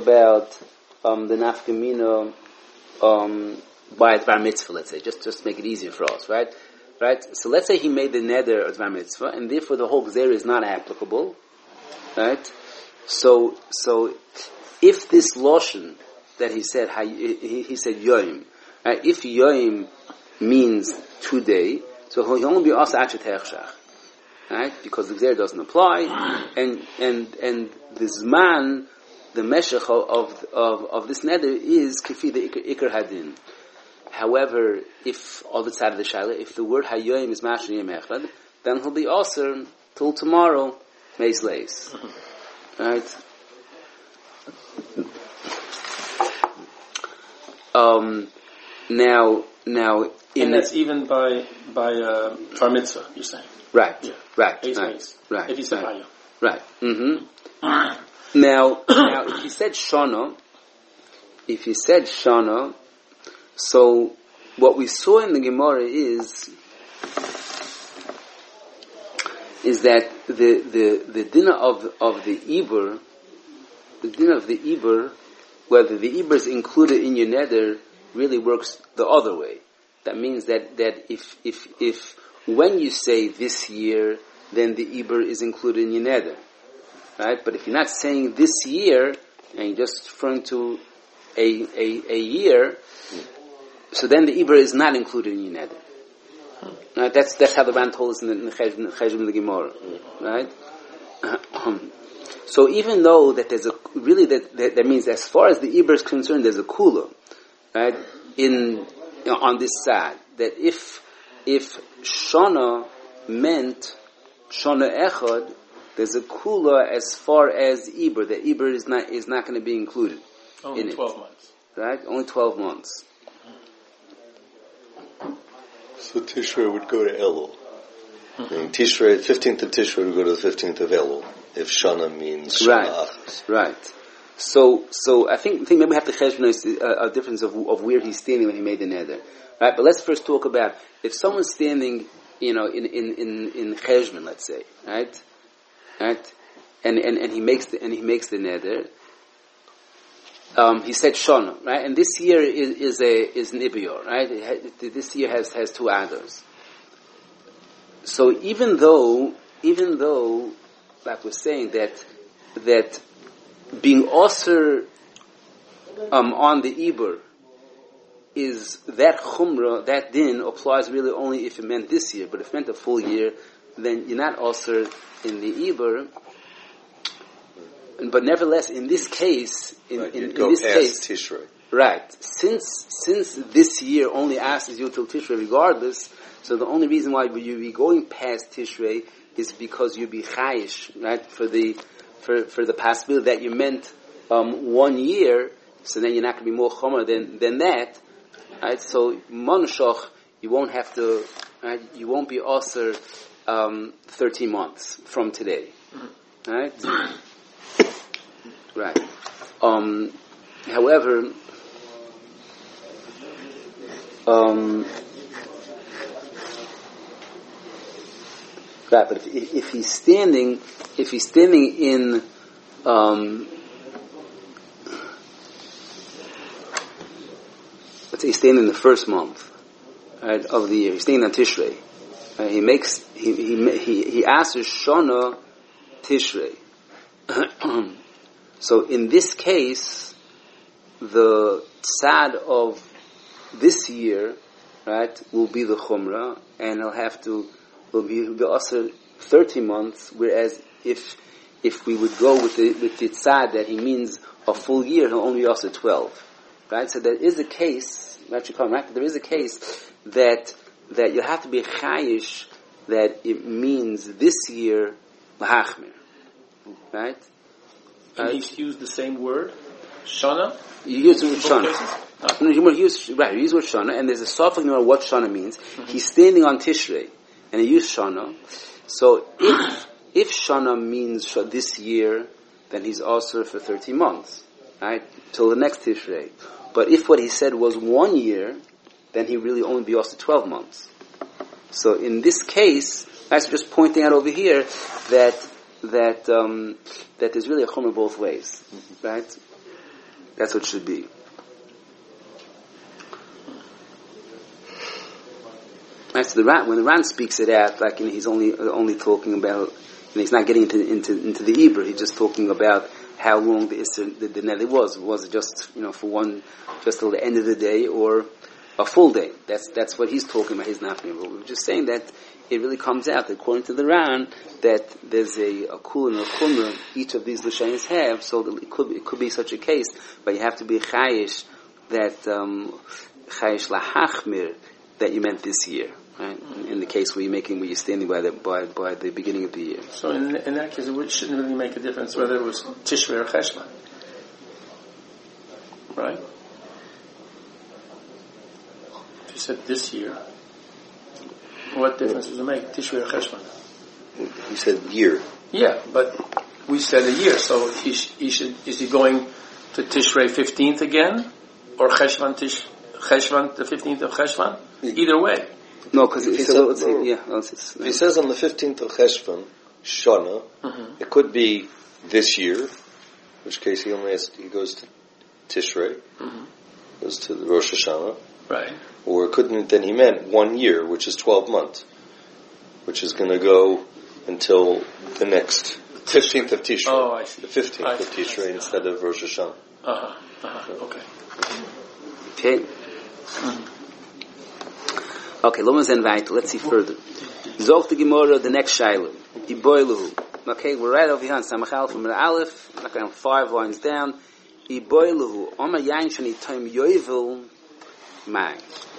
Nafkamina by Dvar Mitzvah, let's say, just make it easier for us, right? Right? So let's say he made the neder of Dvar Mitzvah, and therefore the whole Gzera is not applicable, right? So if this Loshen that he said Yoim, right? If Yoim means today, so he'll only be also Achet Hechshach, right? Because the Gzera doesn't apply, and the Zman, the meshech of this neder is kifi the ikar hadin. However, if on the side of the shaila, if the word hayoyim is mashni yem echad, then he'll be aser till tomorrow, meis leis. Right? Now,
and that's even by Bar Mitzvah, you're saying.
Right.
Yeah.
Right.
If he said hayo.
Right. Mm-hmm. Now, if he said Shana, so what we saw in the Gemara is that the dinner of the Iber, whether the Iber is included in your neder, really works the other way. That means that if when you say this year, then the Iber is included in your neder. Right? But if you're not saying this year, and you're just referring to a year, so then the Iber is not included in your neder. Right? That's how the Ran told us in the Cheshbon the Gemara. Right? So even though that there's that means as far as the Iber is concerned, there's a kula, right? On this side, that if Shana meant Shana Echad, there's a kula as far as Iber. The Iber is not going to be included.
Only 12 months.
Right? Only 12 months.
So Tishrei would go to Elul. Tishrei, 15th of Tishrei would go to the 15th of Elul. If Shana means Shana Achas.
Right. So I think maybe we have to cheshbon a difference of where he's standing when he made the neder. Right? But let's first talk about if someone's standing, in cheshbon, let's say, right? Right, and he makes the neder. He said Shana, right? And this year is an Ibiyor, right? This year has two others. So even though, like we're saying that being osir on the Iber is that chumrah, that din applies really only if it meant this year. But if it meant a full year, then you're not osir in the Iber, but nevertheless, in this case, in this case,
Tishrei.
Right? Since this year only asks you till Tishrei, regardless. So the only reason why you be going past Tishrei is because you be chayish, right? For the possibility that you meant 1 year, so then you're not going to be more chomer than that, right? So manushach, you won't have to, right? You won't be also 13 months from today, right? Right. However, right. But if he's standing in let's say he's staying in the first month, right, of the year. He's staying on Tishrei. He asks Shana Tishrei. So in this case, the tzad of this year, right, will be the chumrah, and will be also 30 months. Whereas if we would go with the tzad that he means a full year, he'll only be also 12, right? So there is a case, right? There is a case that you have to be chayish that it means this year lahachmir, right?
And he's used the same word, shana.
You use the word shana. No, he used the word shana, and there's a suffix in what shana means. Mm-hmm. He's standing on Tishrei, and he used shana. So if shana means this year, then he's also for 30 months, right, till the next Tishrei. But if what he said was 1 year, then he really only be also 12 months. So in this case, that's just pointing out over here that there's really a chumrah both ways, right? That's what it should be. Right, so when the Ran speaks it out, like, he's only talking about, he's not getting into the Ibra. He's just talking about how long the Neli was. Was it just for just till the end of the day, or a full day? That's what he's talking about. He's not. But we're just saying that it really comes out that according to the Ran that there's a kul and a chumrah each of these lashonos have. So that it could be such a case, but you have to be chayish that chayish lahachmir that you meant this year, right? In the case where you're standing by the beginning of the year.
So in that case, it shouldn't really make a difference whether it was Tishrei or Cheshvan, right? If you said this year, what difference does it make, Tishrei or Cheshvan?
You said year.
Yeah, but we said a year, so is he going to Tishrei 15th again, or Cheshvan the 15th of Cheshvan? Either way.
No, because if he
says on the 15th of Cheshvan, Shana, it could be this year, in which case he goes to Tishrei, goes to the Rosh Hashanah.
Right.
Or it couldn't, then he meant 1 year, which is 12 months, which is going to go until the next 15th of Tishrei.
Oh, I see.
The 15th of Tishrei instead of Rosh Hashanah.
Okay.
Okay. Okay, let's see further. Zog the Gemara, the next Shiloh. Iboiluhu. Okay, we're right over here on Samachal from the Aleph, like around 5 lines down. Iboiluhu. Oma yain shani toim yoivil mai.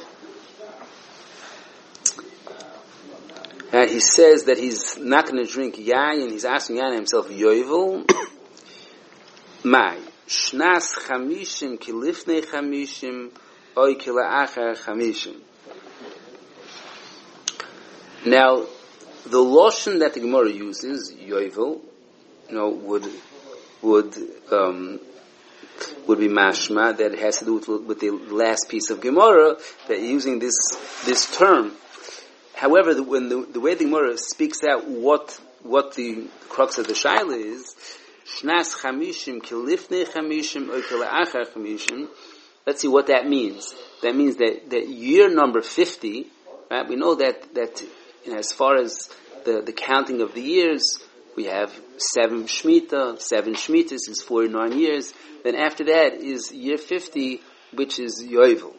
And he says that he's not going to drink yain, and he's asking yain himself, yoivil mai. Shnas chamishim ki lifnei chamishim oy ki la'achar chamishim. Now, the lotion that the Gemara uses, yovel, would be mashma, that it has to do with the last piece of Gemara, that using this term. However, the way the Gemara speaks out what the crux of the shaila is, shnas chamishim kilifnei chamishim or kila'achar chamishim. Let's see what that means. That means that year number 50, right? We know that as far as the counting of the years, we have 7 Shemitas is 49 years. Then after that is year 50, which is Yovel.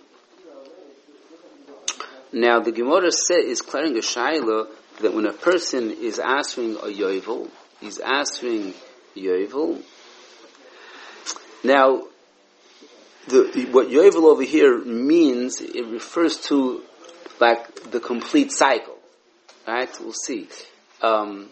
Now the Gemara is clearing a shaila that when a person is answering a Yovel, he's answering Yovel. Now, what Yovel over here means, it refers to like the complete cycle. Right? We'll see. And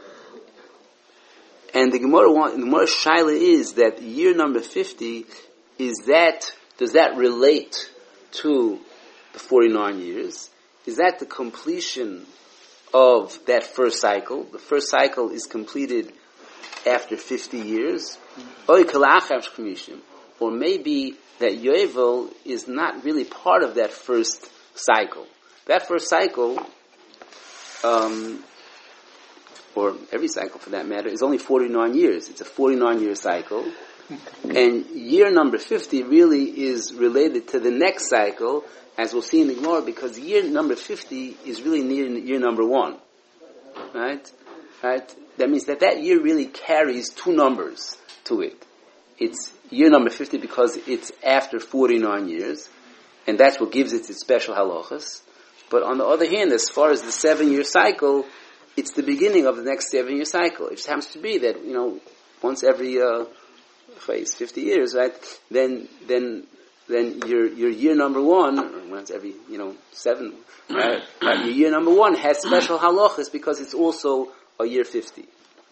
the Gemara shaila is that year number 50 does that relate to the 49 years? Is that the completion of that first cycle? The first cycle is completed after 50 years. Or maybe that Yovel is not really part of that first cycle. That first cycle or every cycle for that matter, is only 49 years. It's a 49-year cycle. And year number 50 really is related to the next cycle, as we'll see in the Gemara, because year number 50 is really near year number 1. Right? That means that year really carries two numbers to it. It's year number 50 because it's after 49 years, and that's what gives it its special halachas. But on the other hand, as far as the 7-year cycle, it's the beginning of the next 7-year cycle. It just happens to be that, once every 50 years, right? Then your year number 1, or once every 7, right? Your year number 1 has special halachas because it's also a year 50.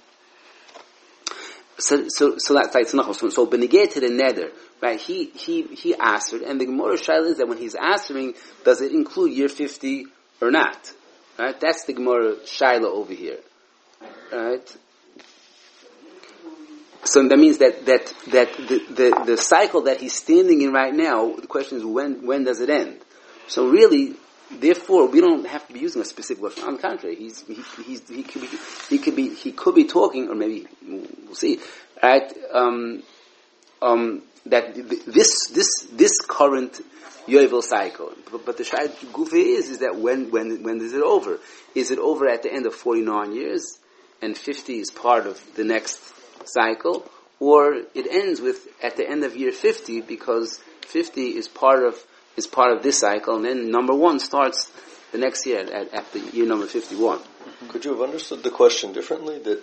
So that's like tzanachos. So beneged to the neder, right? He answered, and the Gemara shaila is that when he's answering, does it include year 50 or not? Right? That's the Gemara shaila over here, right? So that means that the cycle that he's standing in right now, the question is when does it end? So really, therefore, we don't have to be using a specific word. On the contrary, he could be talking, or maybe we'll see, right? That this current Yovel cycle, but the Shai Gufa is that when is it over? Is it over at the end of 49 years, and 50 is part of the next cycle, or it ends at the end of year 50 because 50 is part of this cycle, and then number 1 starts the next year at the year number 51.
Could you have understood the question differently? That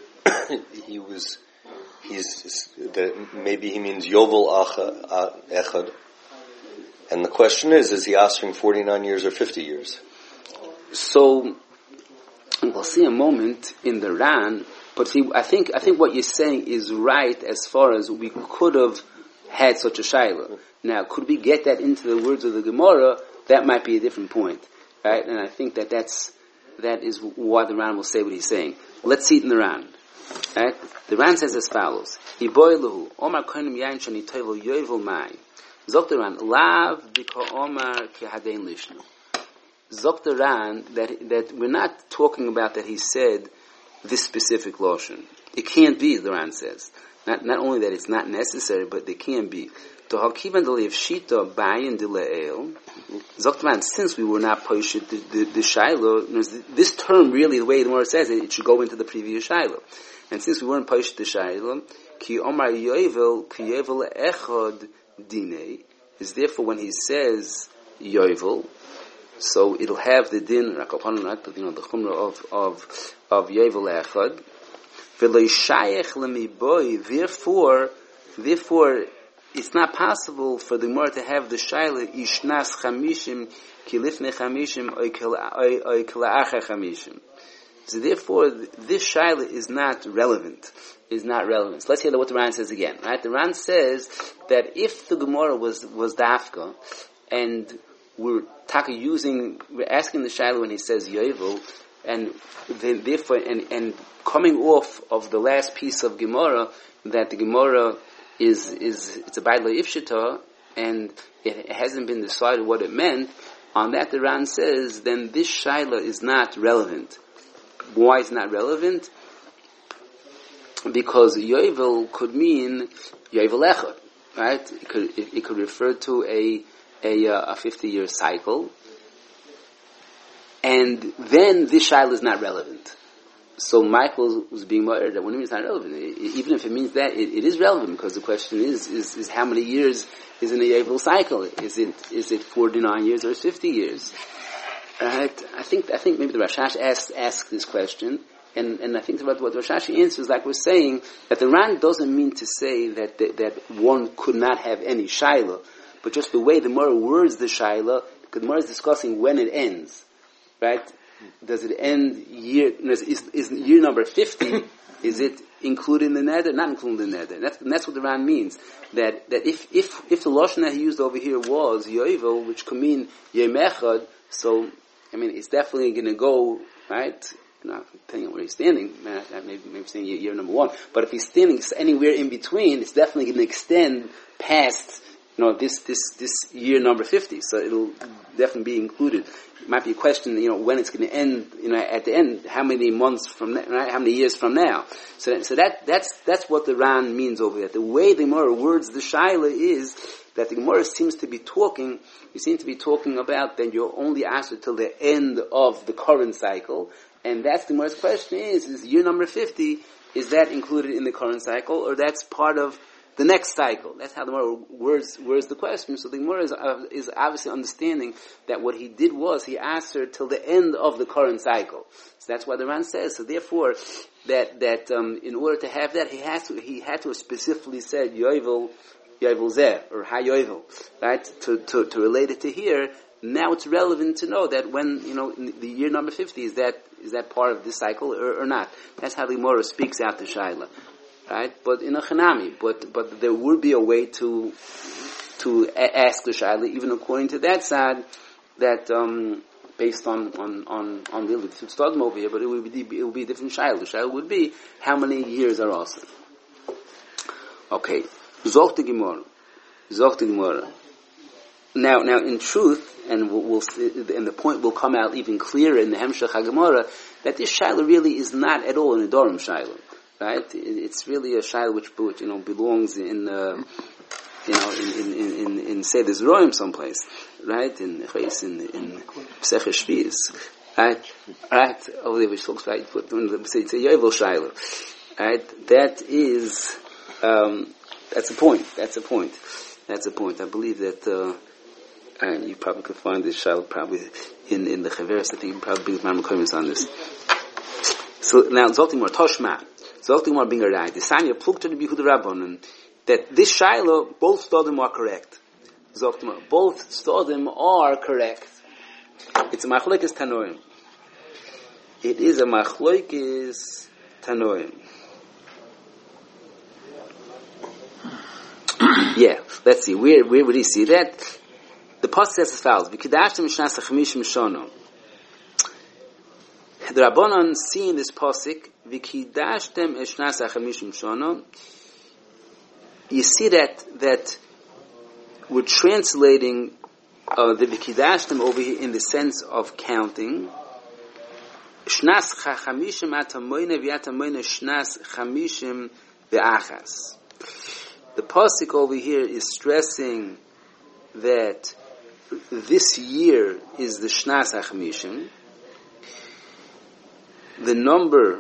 that maybe he means Yovel Echad, and the question is he asking 49 years or 50 years? So we'll see a moment in the Ran. But I think what you're saying is right as far as we could have had such a shaila. Now, could we get that into the words of the Gemara? That might be a different point, right? And I think that is why the Ran will say what he's saying. Let's see it in the Ran. Right? The Ran says as follows: Iboiluhu Omar Kohenim Yain Shani Tovel Yovel Mai. Zok the Ran Lav Bika Omar Kehadein Lishnu. Zok the Ran that we're not talking about that he said this specific lotion. It can't be, the Ran says. Not only that it's not necessary, but it can be. To hakivan delev shita bayin deleel. Zoktaman, since we were not poishit the shiloh, this term really, the way the word says it should go into the previous shiloh. And since we weren't poishit the shiloh, ki omar yovel ki yovel echad dine, is therefore when he says yovel, so it'll have the din, the chumrah of Yovel Echad. Therefore, it's not possible for the Gemara to have the Shaila Ishnas Chamishim Kilifne Chamishim Oy Kila'acha Chamishim. So therefore, this Shaila is not relevant. So let's hear what the Ran says again. Right? The Ran says that if the Gemara was Dafka, and we're asking the Shaila when he says Yovel, and then therefore, and coming off of the last piece of Gemara, that the Gemara it's a Baila Ifshita, and it hasn't been decided what it meant, on that the Ran says, then this Shaila is not relevant. Why is it not relevant? Because Yovel could mean Yovel Echad, right? It could refer to a 50-year cycle, and then this shaila is not relevant. So Michael was being murdered. That when it means not relevant, even if it means that, it is relevant, because the question is how many years is in a Yovel cycle? Is it 49 years or 50 years? Right? I think maybe the Rashash asked this question, and I think what the Rashash answers, like we're saying, that the Ran doesn't mean to say that one could not have any shaila, but just the way the Gemara words the shaila, because the Gemara is discussing when it ends, right? Does it end is year number 50, is it including the neder? Not including the neder. And that's what the Ran means. That if the Lashon that he used over here was Yovel, which could mean Yom Echad, so, it's definitely going to go, right? Depending on where he's standing, maybe saying year number 1. But if he's standing anywhere in between, it's definitely going to extend past
this year number 50. So it'll definitely be included. It might be a question, when it's going to end, at the end, how many months from now, right? How many years from now? So that's what the Ran means over there. The way the Gemara words the Shaila is that the Gemara seems to be talking about that you're only asked till the end of the current cycle, and that's the Gemara's question is year number 50, is that included in the current cycle, or that's part of the next cycle? That's how the Gemara words the question. So the Gemara is obviously understanding that what he did was he asked her till the end of the current cycle. So that's why the Ran says. So therefore, that in order to have that, he had to have specifically said Yovel Zeh or Ha Yovel, right? To relate it to here. Now it's relevant to know that when the year number 50 is that part of this cycle or not. That's how the Gemara speaks out the Shaila. Right, but in a chanami, but there would be a way to ask the shaila, even according to that side, that based on the studim over here, but it would be a different shaila. The shaila would be how many years are also. Okay, Zoch the Gemara. Now, in truth, and we'll see, and the point will come out even clearer in the Hemshech HaGemara, that this shaila really is not at all an Adorim shaila. Right? It's really a shaila which belongs in Seder Zroim someplace, right? In Pesach Shvius, right? Over there which talks right. It's a Yovel shaila, right? That is that's a point. I believe that you probably could find this shaila probably in the Chaveres. I think you probably brings my comments on this. So now Zoltimor Toshma. Zoltimor being a right. The Sanya pluked to the Yehuda Rabbanon that this Shiloh, both Stodim are correct. Zoltimor, both Stodim are correct. It's a Machlokes Tanoim. It is a Machlokes Tanoim. Yeah, let's see. Where would he see that? The pasuk says as follows: "V'kedashtem shnas hachmishim shono." The Rabbanon see in this pasuk, "V'kedashtem shnas hachmishim shono." You see that we're translating the "V'kedashtem" over here in the sense of counting. Shnas chamishim atamoyne v'atamoyne shnas chamishim ve'achas. The pasuk over here is stressing that this year is the Shnas HaChamishim. The number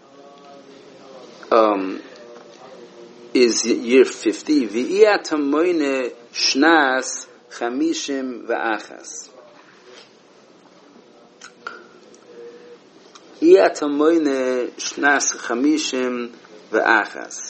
is year 50. V'iyah tamoyne Shnas Chamishim V'achas. Iyah tamoyne Shnas Chamishim V'achas.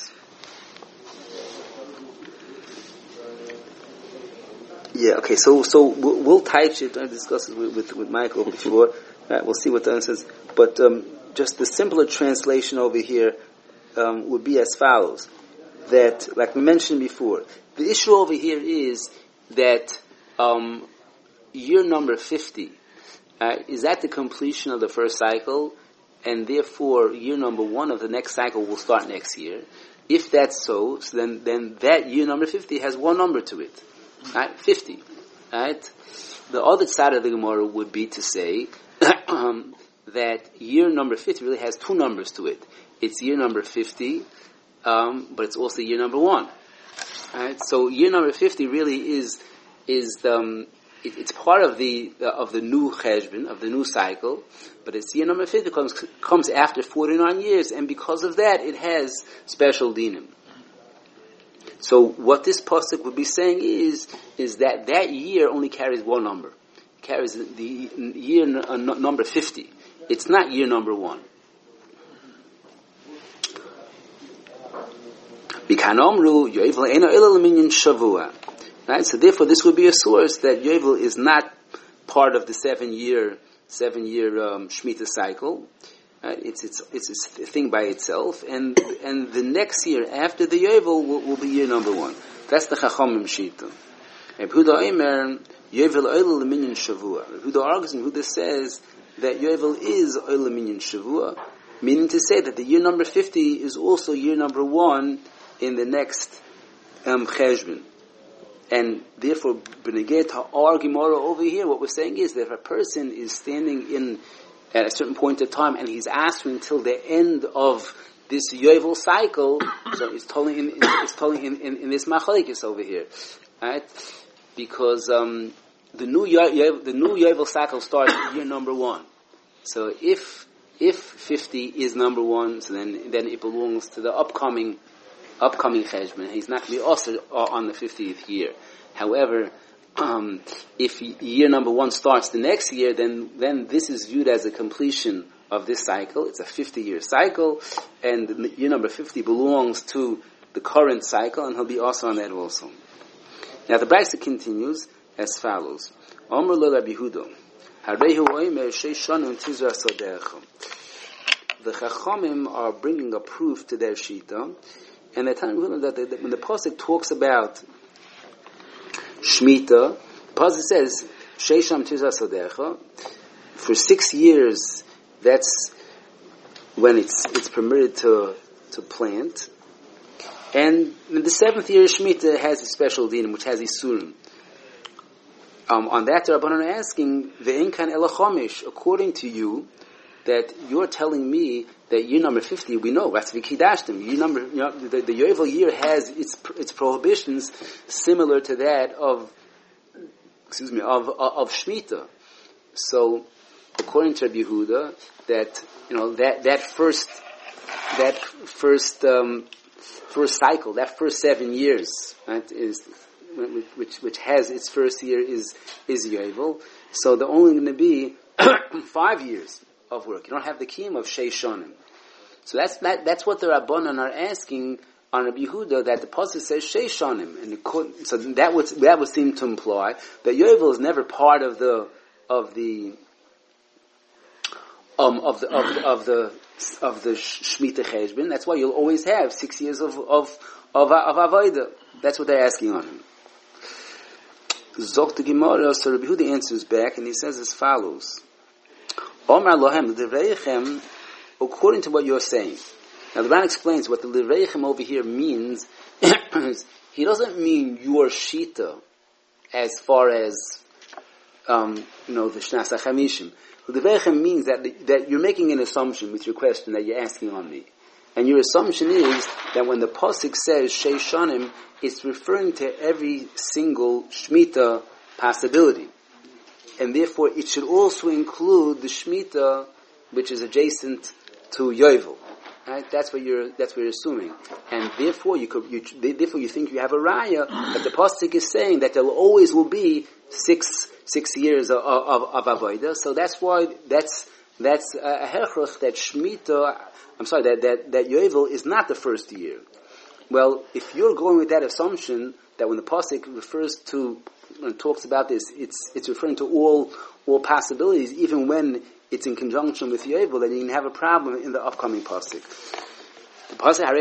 Yeah, okay, so we'll type it and discuss it with Michael before. We'll see what the answer says. But just the simpler translation over here would be as follows. That, like we mentioned before, the issue over here is that year number 50 is at the completion of the first cycle, and therefore year number 1 of the next cycle will start next year. If that's so then that year number 50 has one number to it. Right? 50. Right? The other side of the Gemara would be to say that year number 50 really has two numbers to it. It's year number 50, but it's also year number 1. Right? So year number 50 really is it's part of the new cheshbon, of the new cycle, but it's year number 50 comes after 49 years, and because of that, it has special dinim. So what this pasuk would be saying is that year only carries one number. It carries the year number 50. It's not year number 1. Right? So therefore this would be a source that Yovel is not part of the 7-year Shemitah cycle. Right? It's a thing by itself, and the next year after the Yovel will be year number 1. That's the Chachamim Shita. Yehuda Omer Yovel Oil Leminyan Shavua. Yehuda argues and Yehuda says that Yovel is Oil Leminyan Shavua, meaning to say that the year number 50 is also year number 1 in the next cheshbon. And therefore, B'negei to our Gemara over here, what we're saying is that if a person is standing in at a certain point of time and he's asking until the end of this Yovel cycle, so it's totally in this machlekes over here, right? Because the new Yovel cycle starts at year number 1. So if 50 is number 1, so then it belongs to the upcoming cheshbon. He's not going to be also on the 50th year. However, if year number 1 starts the next year, then this is viewed as a completion of this cycle. It's a 50-year cycle, and year number 50 belongs to the current cycle, and he'll be also on that also. Now the Brisa continues as follows: Omer lo Rabbi Yehuda, Harehu oimer sheish shanim tizra sodecha. The Chachamim are bringing a proof to their shita, and they're telling that when the pasuk talks about Shemitah, the pasuk says sheisham tizra sodecha. For 6 years, that's when it's permitted to plant. And in the 7th year, Shemitah has a special din, which has Isurim. On that, the Rabbanan are asking, Ve'en kan ela chomish, according to you, that you're telling me that year number 50, we know, that's v'kidashtim. The Yovel year has its prohibitions similar to that of Shemitah. So, according to Rabbi Yehuda, that first cycle, that first 7 years, right, is which has its first year is Yovel. So they're only going to be 5 years of work. You don't have the kiyum of Sheish Shonim. So that's what the Rabbanan are asking on Rabbi Yehuda, that the pasuk says Sheish Shonim, and so that would seem to imply that Yovel is never part of the Shemitah Cheshbon. That's why you'll always have 6 years of Avodah. That's what they're asking on him. Zok the Gemara, so Rabbi Yehuda answers back, and he says as follows: Omar lohem l'divrayichem, according to what you're saying. Now the Ran explains what the l'divrayichem over here means. He doesn't mean your shita as far as the Shnas HaChamishim. L'divrayichem means that you're making an assumption with your question that you're asking on me. And your assumption is that when the pasuk says Sheish Shanim, it's referring to every single Shemitah possibility. And therefore it should also include the Shemitah which is adjacent to Yovel. Right? That's what you're assuming. And therefore you think you have a raya that the pasuk is saying that there always will be six years of avodah. So that's why that's a herchos that Shemitah, that Yovel is not the first year. Well, if you're going with that assumption that when the pasuk when it talks about this, it's referring to all possibilities, even when it's in conjunction with Yovel, then you can have a problem in the upcoming pasuk. The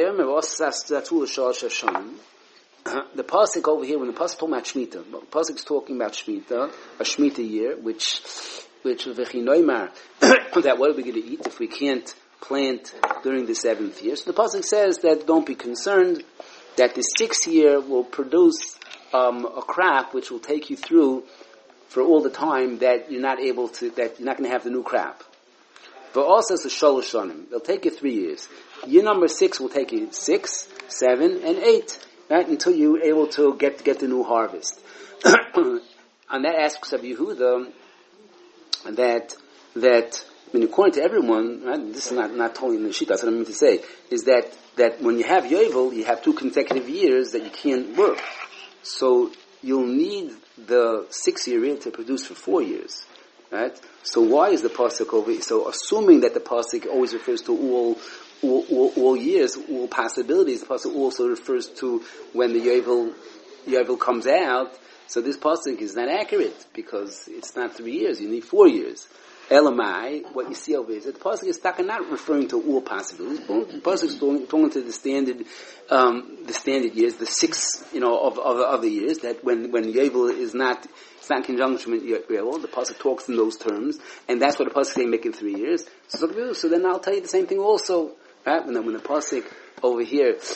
pasuk over here, when the pasuk talking about Shemitah, the pasuk is talking about Shemitah, a Shemitah year, which v'chinoymar, that what are we going to eat if we can't plant during the 7th year? So the pasuk says that don't be concerned, that the 6th year will produce a crop which will take you through for all the time that you're not going to have the new crop. But also it's a shalosh shanim. It'll take you 3 years. Year number 6 will take you 6, 7, and 8, right, until you're able to get the new harvest. And that asks Rabbi Yehuda that according to everyone, right, this is not totally in the shita, that's what I mean to say, is that when you have Yovel, you have 2 consecutive years that you can't work. So you'll need the 6-year year to produce for 4 years, right? So why is the pasuk over? So assuming that the pasuk always refers to all years, all possibilities, the pasuk also refers to when the Yovel comes out. So this pasuk is not accurate because it's not 3 years; you need 4 years. Elamai, what you see over here is that the pasuk is not referring to all possibilities. The pasuk is talking to the standard years, the 6, of the years. That when Yovel is not, it's not in conjunction with Yovel. The pasuk talks in those terms, and that's what the pasuk is saying, making 3 years. So then I'll tell you the same thing also, right? When the pasuk over here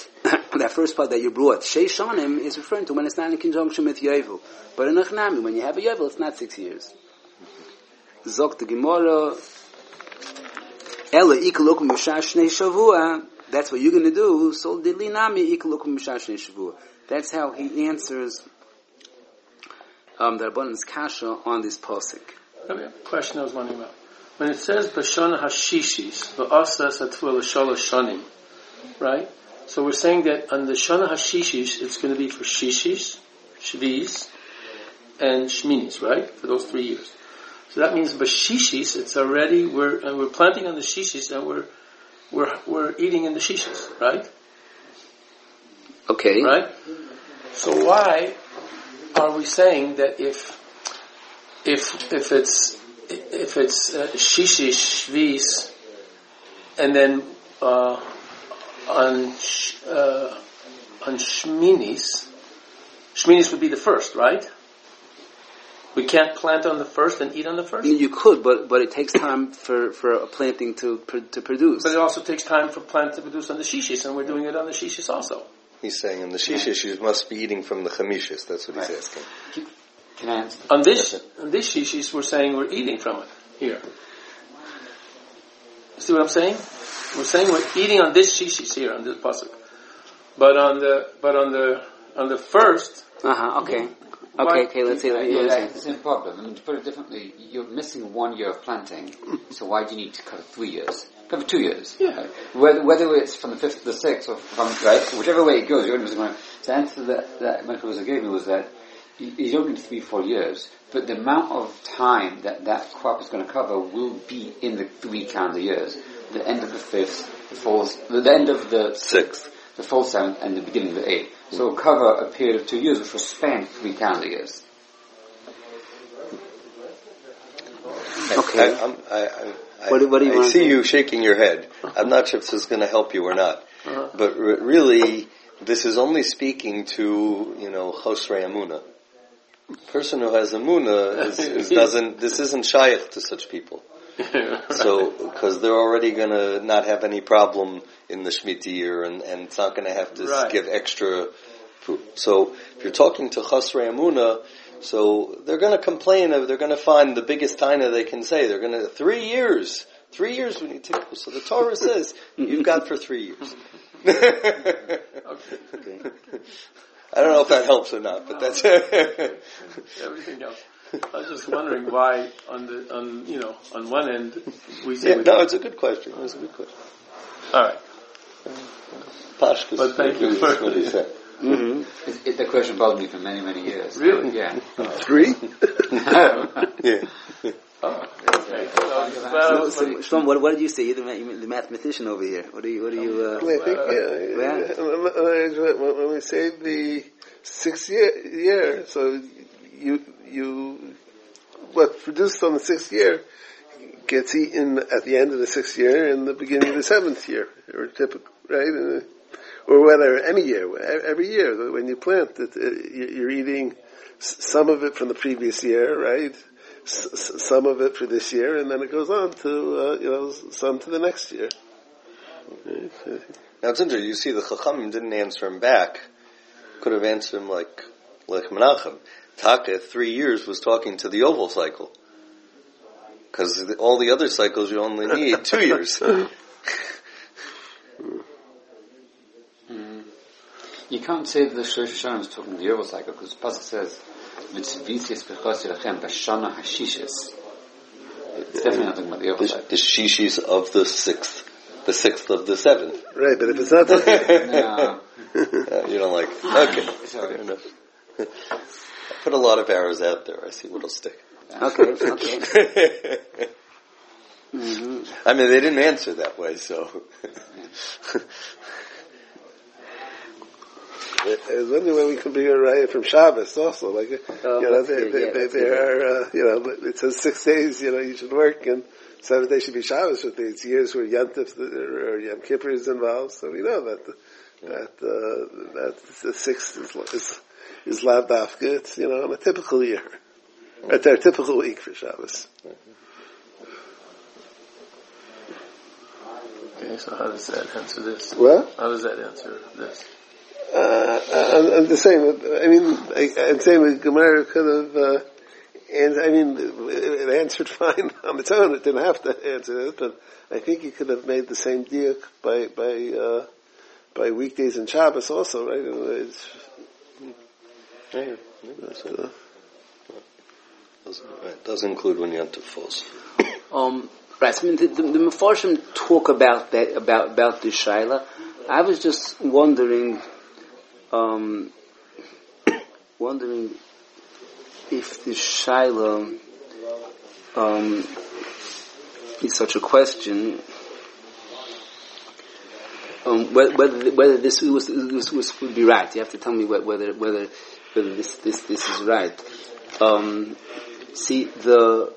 that first part that you brought, Sheishanim, is referring to when it's not in conjunction with Yovel. But in Achnami, when you have a Yovel, it's not 6 years. Zok the Gemara, Ela ikalukum b'shash shnei shavua. That's what you're going to do. So dilinami ikalukum b'shash shnei shavua. That's how he answers the Rabbanan's kasha on this pasuk.
A question I was wondering about. When it says b'shana hashishis v'asas atful shalosh shanim, right? So we're saying that on the shana hashishis, it's going to be for shishis, shvis, and shminis, right? For those 3 years. So that means b'shishis, it's already we're planting on the shishis and we're eating in the shishis, right?
Okay.
Right. So why are we saying that if it's shishis shvis and then on shminis would be the first, right? We can't plant on the first and eat on the first?
You could, but it takes time for a planting to produce.
But it also takes time for plant to produce on the shishis, and we're doing it on the shishis also.
He's saying in the shishis you must be eating from the chamishis. That's what he's asking.
Can I answer?
On this shishis, we're saying we're eating from it here. See what I'm saying? We're saying we're eating on this shishis here on this pasuk, but on the first.
Okay. Okay, let's see.
That's the same problem. I mean, to put it differently, you're missing 1 year of planting, so why do you need to cover 3 years? Cover 2 years.
Yeah.
Right? Whether it's from the 5th to the 6th, or from, right, whichever way it goes, you're only going to... The answer that Michael was gave me was that you don't need 3-4 years, but the amount of time that crop is going to cover will be in the 3 calendar years. The end of the 5th, the 4th, the end of the
6th.
The full 7th and the beginning of the 8th. So it'll cover a period of 2 years, which will span 3 calendar years.
Okay. What do you
I see you shaking your head. I'm not sure if this is going to help you or not. But really, this is only speaking to, Chosrei Amuna. Person who has Amuna this isn't shaykh to such people. So, because they're already going to not have any problem in the Shemitah year, and it's not going to have to give extra food. So, if you're talking to Chasrei Amuna, so they're going to complain, they're going to find the biggest taina they can say. They're going to, 3 years we need to go. So the Torah says, you've got for 3 years.
Okay.
I don't know if that helps or not, but that's
everything else. I was just wondering why on one end we say...
no, it's a good question. All right. Pashkus,
but thank you for
what he said.
Mm-hmm. The question bothered me for many, many years.
Really?
Yeah.
3?
Yeah.
Oh, okay.
So Shlomo, what did you say? You're the mathematician over here. What do you?
I think, when we say the 6th year, so you what produced on the 6th year gets eaten at the end of the 6th year and the beginning of the 7th year, or typical, right? Or whether any year, every year when you plant it, you're eating some of it from the previous year, right? Some of it for this year, and then it goes on to some to the next year.
Now it's interesting. You see, the Chachamim didn't answer him back. Could have answered him like Menachem. Taka, 3 years, was talking to the oval cycle. Because all the other cycles you only need 2 years.
You can't say that the Shlosh Hashanah is talking the oval cycle, because the Pasuk says, "V'tzvitzis b'chos yilachem b'shana hashishis." It's definitely not talking about the oval cycle.
The shishis of the 6th. The 6th of the 7th.
Right, but if it's not...
No.
You don't like it. Okay. Fair enough. I put a lot of arrows out there. I see what'll stick.
Okay.
Mm-hmm. I mean, they didn't answer that way, so...
There's only way we can be a raya from Shabbos also. Like, it says 6 days, you should work, and 7th day should be Shabbos, but it's years where Yom Tov or Yom Kippur is involved, so we know that the 6th is Lav Dafka. It's, on a typical year. At their typical week for Shabbos.
Okay, so how does that answer this?
What?
How does that answer this?
I'm just saying. I mean, I'm saying the Gemara could have. And I mean, it answered fine on its own. It didn't have to answer it, but I think you could have made the same diak by weekdays and Shabbos also, right?
It does include when Yom Tov falls.
Right. So, I mean, the Mefarshim talk about that about the Shaila. I was just wondering if the Shaila is such a question, whether this would be right. You have to tell me whether this is right. See, the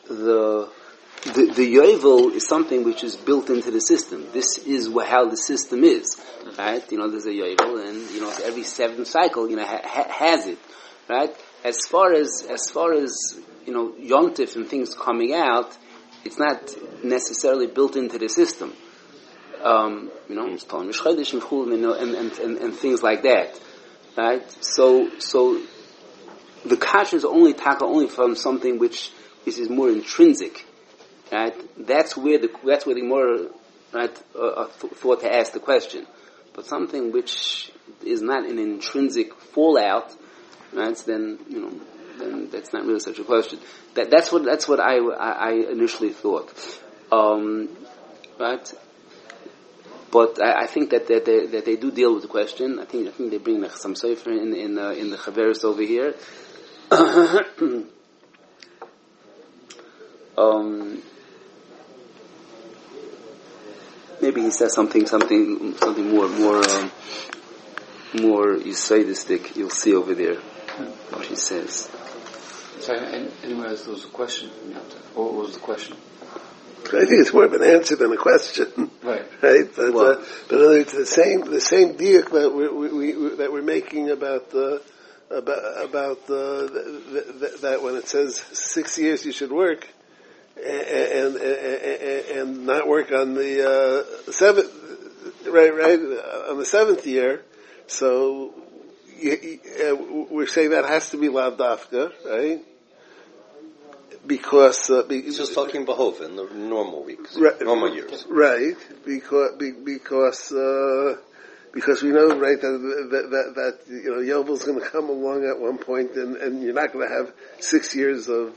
yovel is something which is built into the system. This is how the system is, right? There's a yovel, and every 7th cycle, has it, right? As far as Yom Tov and things coming out, it's not necessarily built into the system. It's Talmud Chodesh and things like that, right? So the kasha is only from something which is more intrinsic, right? That's where the more thought to ask the question. But something which is not an intrinsic fallout, right? Then that's not really such a question. That's what I initially thought, right? But I think that they do deal with the question. I think they bring some sefer in the Chaveros over here. Maybe he says something more Yisraelistic. You'll see over there what he says.
So, anywhere else there was a question from you? What was the question?
I think it's more of an answer than a question,
right?
But it's the same diak that we're making about that when it says 6 years you should work and not work on the 7th, right on the 7th year. So we're saying that has to be lav dafka, right? Because
he's just talking bahov in the normal weeks,
right,
normal years,
right? Because we know, right, that Yovel's going to come along at one point, and you're not going to have 6 years of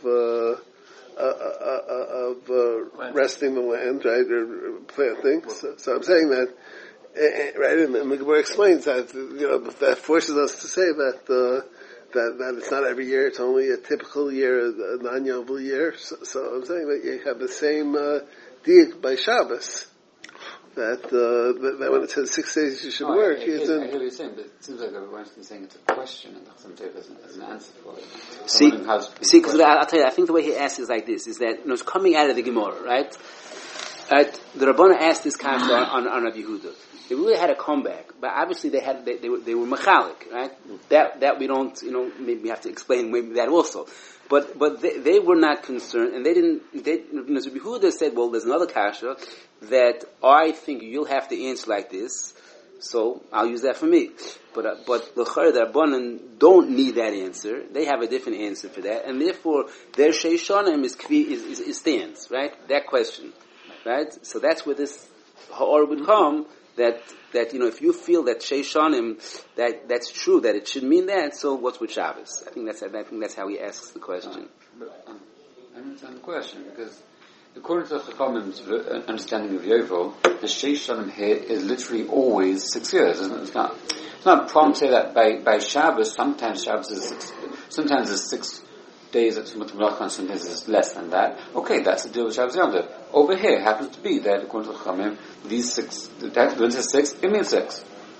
resting the land, right, or planting. So I'm saying that, right, and the Gemara explains that that forces us to say that it's not every year; it's only a typical year, a non-Yovel year. So I'm saying that you have the same diak by Shabbos. That when it says 6 days you should work,
I hear what you're saying, but it seems like everyone's saying it's a question, and Chasam Tov has an answer for it.
See, because I'll tell you, I think the way he asks is like this: is that it's coming out of the Gemara, right? The Rabbana asked this kasha on Rabbi Yehuda. They really had a comeback, but obviously they were mechalik, right? That we don't, maybe we have to explain maybe that also. But they were not concerned, and Rabbi Yehuda said, well, there's another kasha that I think you'll have to answer like this, so I'll use that for me. But the Rabbanan don't need that answer. They have a different answer for that, and therefore their sheishanim is stands, right? That question, right? So that's where this ha'or would come. That if you feel that sheishanim that's true, that it should mean that. So what's with Shabbos? I think that's how he asks the question.
I understand the question because according to Chachamim's understanding of Yovel, the sheishanim here is literally always 6 years, isn't it? It's not a problem to say that by Shabbos. Sometimes Shabbos is 6. Sometimes it's 6 days at Tzimut Melachah, sometimes it's less than that. Okay, that's the deal with Shabbos Yom Tov. Over here, happens to be that according to Chachamim, these 6, that when it says 6, it means 6.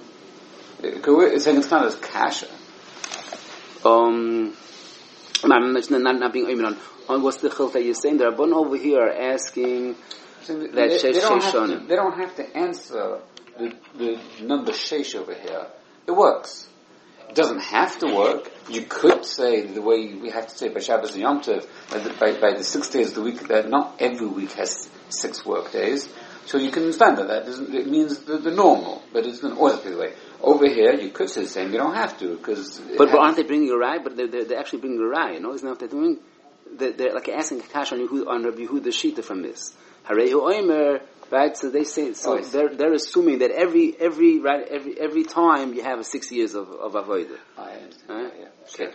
It's saying it's not as kasha.
I'm not being on what's the chiluk that you're saying. The Rabban over here are asking that sheishanim.
They don't have to answer the number sheish over here. It works. It doesn't have to work. You could say the way we have to say by Shabbos and Yom Tov, by the 6 days of the week, that not every week has 6 work days, So you can understand that it means the normal, but it's going to always be the way. Over here, you could say the same, you don't have to, because...
But aren't they bringing a rye? But they're actually bringing a rye, you know? Isn't that what they're doing? They're like asking Kakash on Rabbi Yehuda Shita from this. Harehu Oimer, right? So they say, they're assuming that every time you have 6 years of avodah.
I understand.
Right?
Yeah.
Okay.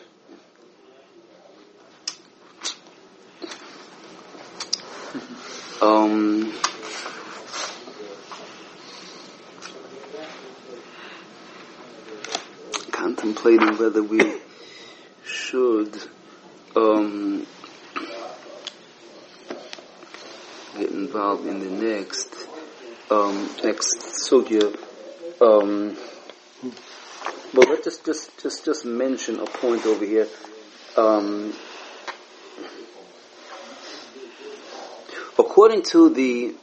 Contemplating whether we should get involved in the next sugya. But let's just mention a point over here. According to the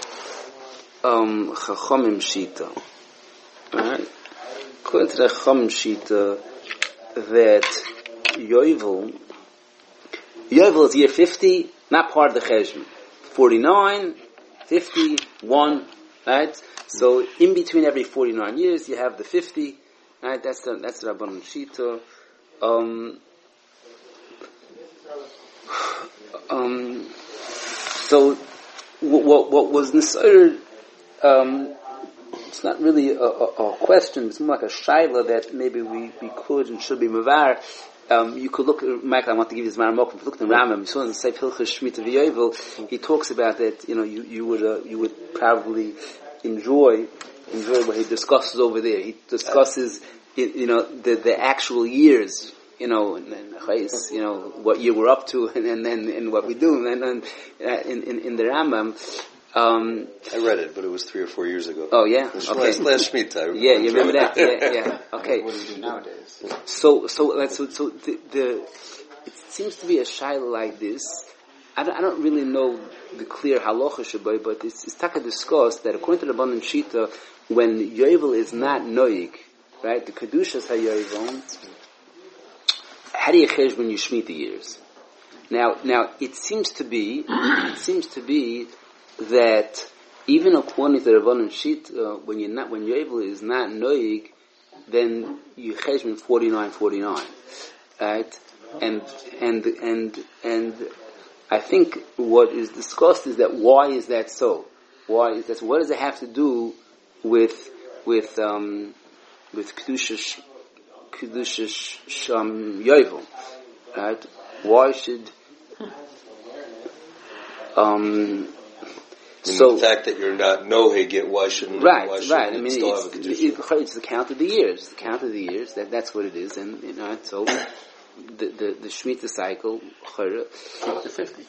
Chachamim Shita, right? According to the Chachamim Shita, that Yovel is year 50, not part of the Cheshbon. 49, 51, right? So in between every 49 years, you have the 50, right? That's the Rabbanan Shita. So what was Nisar, it's not really a question, it's more like a shaila that maybe we could and should be mavar. You could look, Michael, I want to give you this Maramokim, if you look in Rambam, you saw in the Seif Hilchos Shemitah V'Yovel, he talks about that, you would probably enjoy what he discusses over there. He discusses, the actual years, and what year we're up to, and what we do, and then in the Rambam.
I read it, but it was 3 or 4 years ago.
Oh yeah,
okay. Last Shemitah.
Yeah, you remember that? Yeah. Okay.
What do you do nowadays?
So it seems to be a shaila like this. I don't really know the clear halacha shabai, but it's taka discussed that according to the Rabbanan Shita, when Yovel is not noig, right, the kedushas haYovel, how do you chesh when you shmita years? Now it seems to be that even according to the Rabbanan Shita, when Yovel is not noig, then you chesh 49, right? And I think what is discussed is that why is that so? What does it have to do with kedusha Yovel, right? Why should
the fact that you're not noheg yet, why shouldn't
right?
I
mean,
still have a kedusha?
It's the count of the years. The count of the years. That's what it is, and so the Shemitah cycle
to 50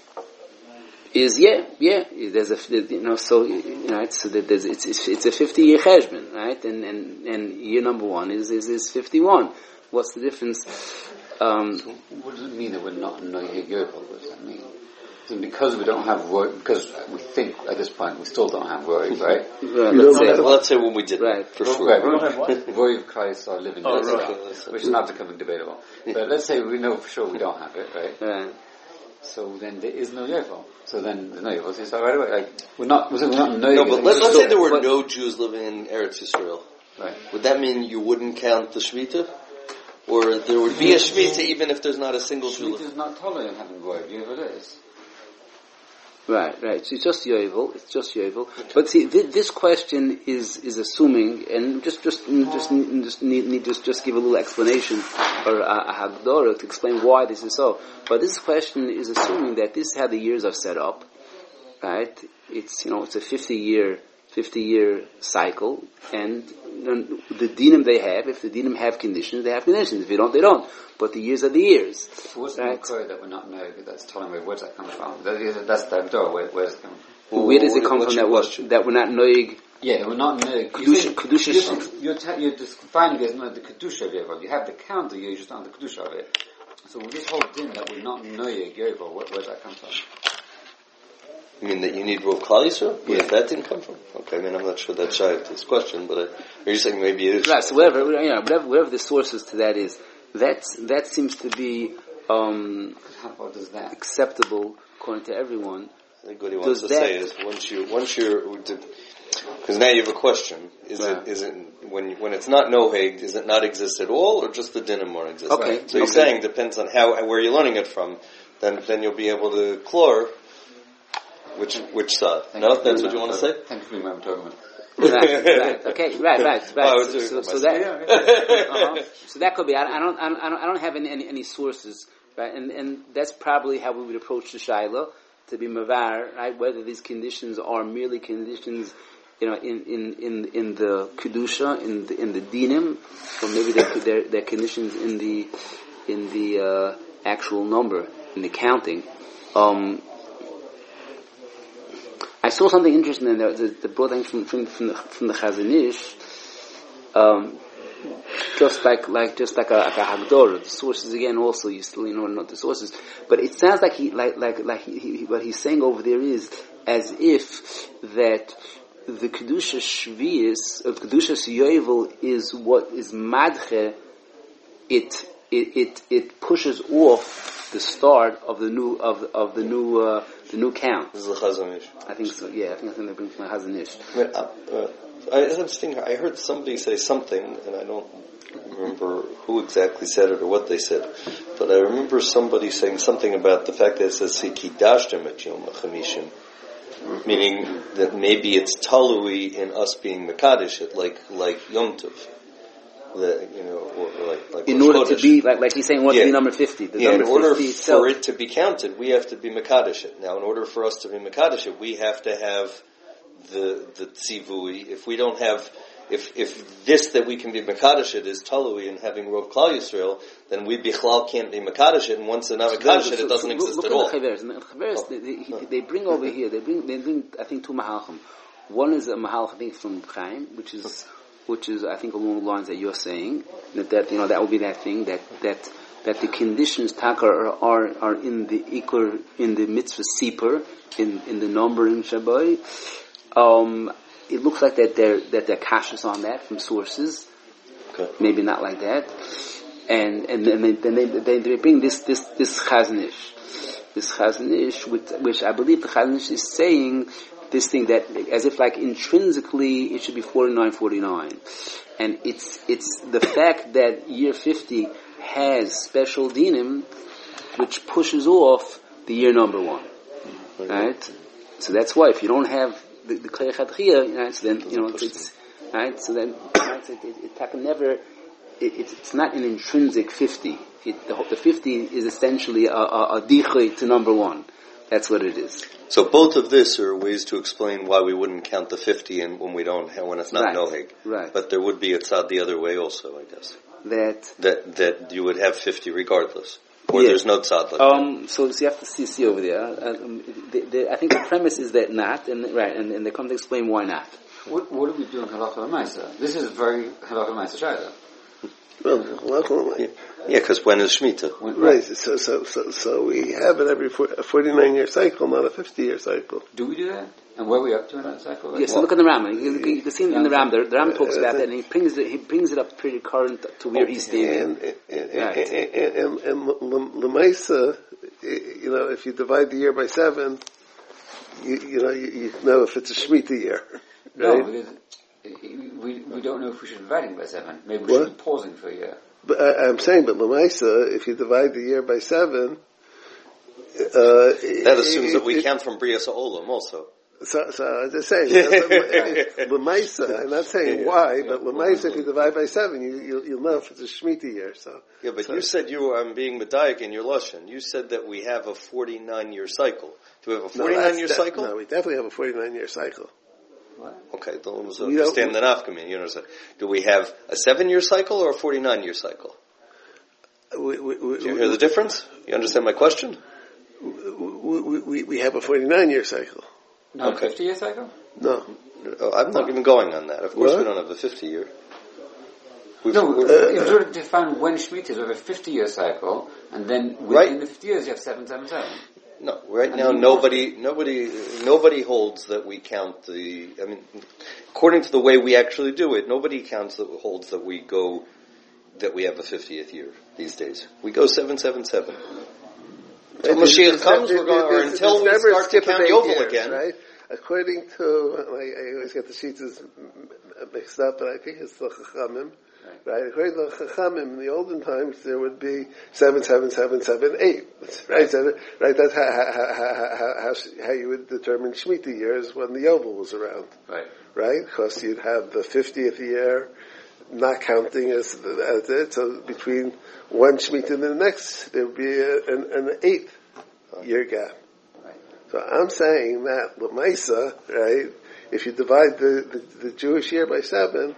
is There's a so that it's a 50-year cheshbon, right? And year number 1 is 51. What's the difference?
So what does it mean that we're not noheg yovel? What does that mean? Because we don't have roy, because we think at this point we still don't have roy, right?
Let's say when we did,
right?
For sure.
Right. We don't have what? Roy of Christ are living which is not becoming debatable. But let's say we know for sure we don't have it, right?
Right.
So then there is no yovel. So then there's no yovel. So you start right away. Like we're not no.
But let's say there were no Jews living in Eretz Yisrael.
Right.
Would that mean you wouldn't count the Shemitah? Or there would be a Shemitah even if there's not a single Jew?
Shemitah is not tolerant having roy. Yovel is.
Right. So it's just Yovel. But see, this question is assuming, and just need just give a little explanation or a hagdorah to explain why this is so. But this question is assuming that this is how the years are set up, right? It's it's a 50-year cycle, and the dinim they have. If the dinim have conditions, they have conditions. If they don't, they don't. But the years are the years.
So what's the Makor that we're not knowing? That's telling me where's that coming from? That's the Hagdorah. Where's it coming from?
Where does it come from that we're not knowing?
Yeah, we're not knowing.
Kedusha.
You're defining it as the Kedusha of Yovel. You have the count of you just on the Kedusha of it. So with this whole din that we're not knowing Yovel, where's that come from?
You mean that you need Rov Klal Yisrael? Where
Yeah.
that didn't come from? Okay, I mean, I'm not sure that's shy of this question, but are you saying maybe it is?
Right. So whatever the sources to that is, that seems to be
How does that?
acceptable according to everyone.
think what he wants to say is once you're, because now you have a question. Is it when it's not noheg, does it not exist at all, or just the dinim more exist?
Okay.
So he's saying depends on where you're learning it from. Then you'll be able to chlor which side. No, that's what you want to say.
Thank you for what I'm talking about.
Right. Okay. Right.
Oh,
So that so that could be. I don't have any sources, right? And that's probably how we would approach the shaila, to be mavar, right? Whether these conditions are merely conditions, in the kedusha, in the dinim, or maybe they're conditions in the actual number, in the counting. I saw something interesting in the brought things from the Chazon Ish, just like a Hagdorah. The sources again also you still not the sources, but it sounds like he what he's saying over there is as if that the kedusha shvius of kedusha yovel is what is madche. It pushes off the start of the new count.
This is the Chazon Ish.
I think so. Yeah, I think they bring from the Chazon Ish.
I heard somebody say something, and I don't remember who exactly said it or what they said, but I remember somebody saying something about the fact that it says "Kidashtem et Yom HaChamishim," meaning that maybe it's talui in us being mekadesh it, like Yom Tov.
In order to be like he's saying, to be number 50.
In order for it to be counted, we have to be mekadesh it. Now, in order for us to be mekadesh it, we have to have the tzivui. If we don't have, if this that we can be mekadesh it is talui in having Rov Klal Yisrael, then we bichlal can't be mekadesh it. And once they're not mekadesh it, it doesn't exist at all.
Look at the Chaveres. They bring over here. They bring I think two mahalchim. One is a mahalch I think from Chaim, which is I think along the lines that you're saying that that would be that thing that the conditions taka are in the ikur, in the mitzvah seeper, in the numbering Shabbai. It looks like that they're cautious on that from sources.
Okay.
Maybe not like that. And then they bring this Chazon Ish. This Chazon Ish, which I believe the Chazon Ish is saying this thing that as if like intrinsically it should be 49, and it's the fact that year 50 has special dinim which pushes off the year number 1, right? So that's why if you don't have the Klei Chadchia, right, so then it's right. So then it's not an intrinsic 50. The 50 is essentially a dichay to number 1. That's what it is.
So both of this are ways to explain why we wouldn't count the 50 when it's not noheg.
Right.
But there would be a tzad the other way also, I guess. That you would have 50 regardless. Or there's no tzad like that.
So you have to see over there. I think the premise is that not, and they come to explain why not.
What do we do in Halacha L'Maisa? This is very Halacha L'Maisa Shaila.
Well,
yeah, because when is Shemitah?
Right. So we have it every 49-year cycle, not a 50-year cycle.
Do we do that? And where are we up to in that cycle?
Yes, so look at the Ram. You can see in the Ram. The Ram talks about that, and he brings it up pretty current to where he's standing.
And L'Maisa, if you divide the year by 7, you know if it's a Shemitah year. Right?
No, because we don't know if we should be dividing by 7. Maybe we should be pausing for a year.
But I'm saying, L'Maisa, if you divide the year by 7,
that assumes that we count from Brias Olam also.
So I'm just saying, L'Maisa, I'm not saying why, but L'Maisa, if you divide by 7, you'll know if it's a Shemitah year.
Yeah, but you said I'm being medayik in your Lashon. You said that we have a 49-year cycle. Do we have a 49-year cycle?
No, we definitely have a 49-year cycle.
What?
Okay, let's understand the nafkamina. You understand? Do we have a 7-year cycle or a 49-year cycle? Do you hear the difference? You understand my question?
We have a 49-year cycle.
Not a 50-year cycle?
No.
I'm not even going on that. Of course we don't have a 50-year.
In order to define when Shemitah is, we have a 50-year cycle, and then within the 50 years you have 777.
No, right now nobody holds that we count according to the way we actually do it, nobody holds that we have a 50th year these days. We go 777. Until Mashiach comes, we're going, or until we start to count Yovel again.
Right? According to, I always get the sheets mixed up, but I think it's the Chachamim. Right? According to the Chachamim, in the olden times, there would be 7, 7, 7, 7, 8. Right? Right? That's how you would determine Shemitah years when the Yovel was around.
Right.
Right? Because you'd have the 50th year, not counting as it, so between one Shemitah and the next, there would be an 8th year gap.
Right.
So I'm saying that L'maisa, right, if you divide the Jewish year by 7,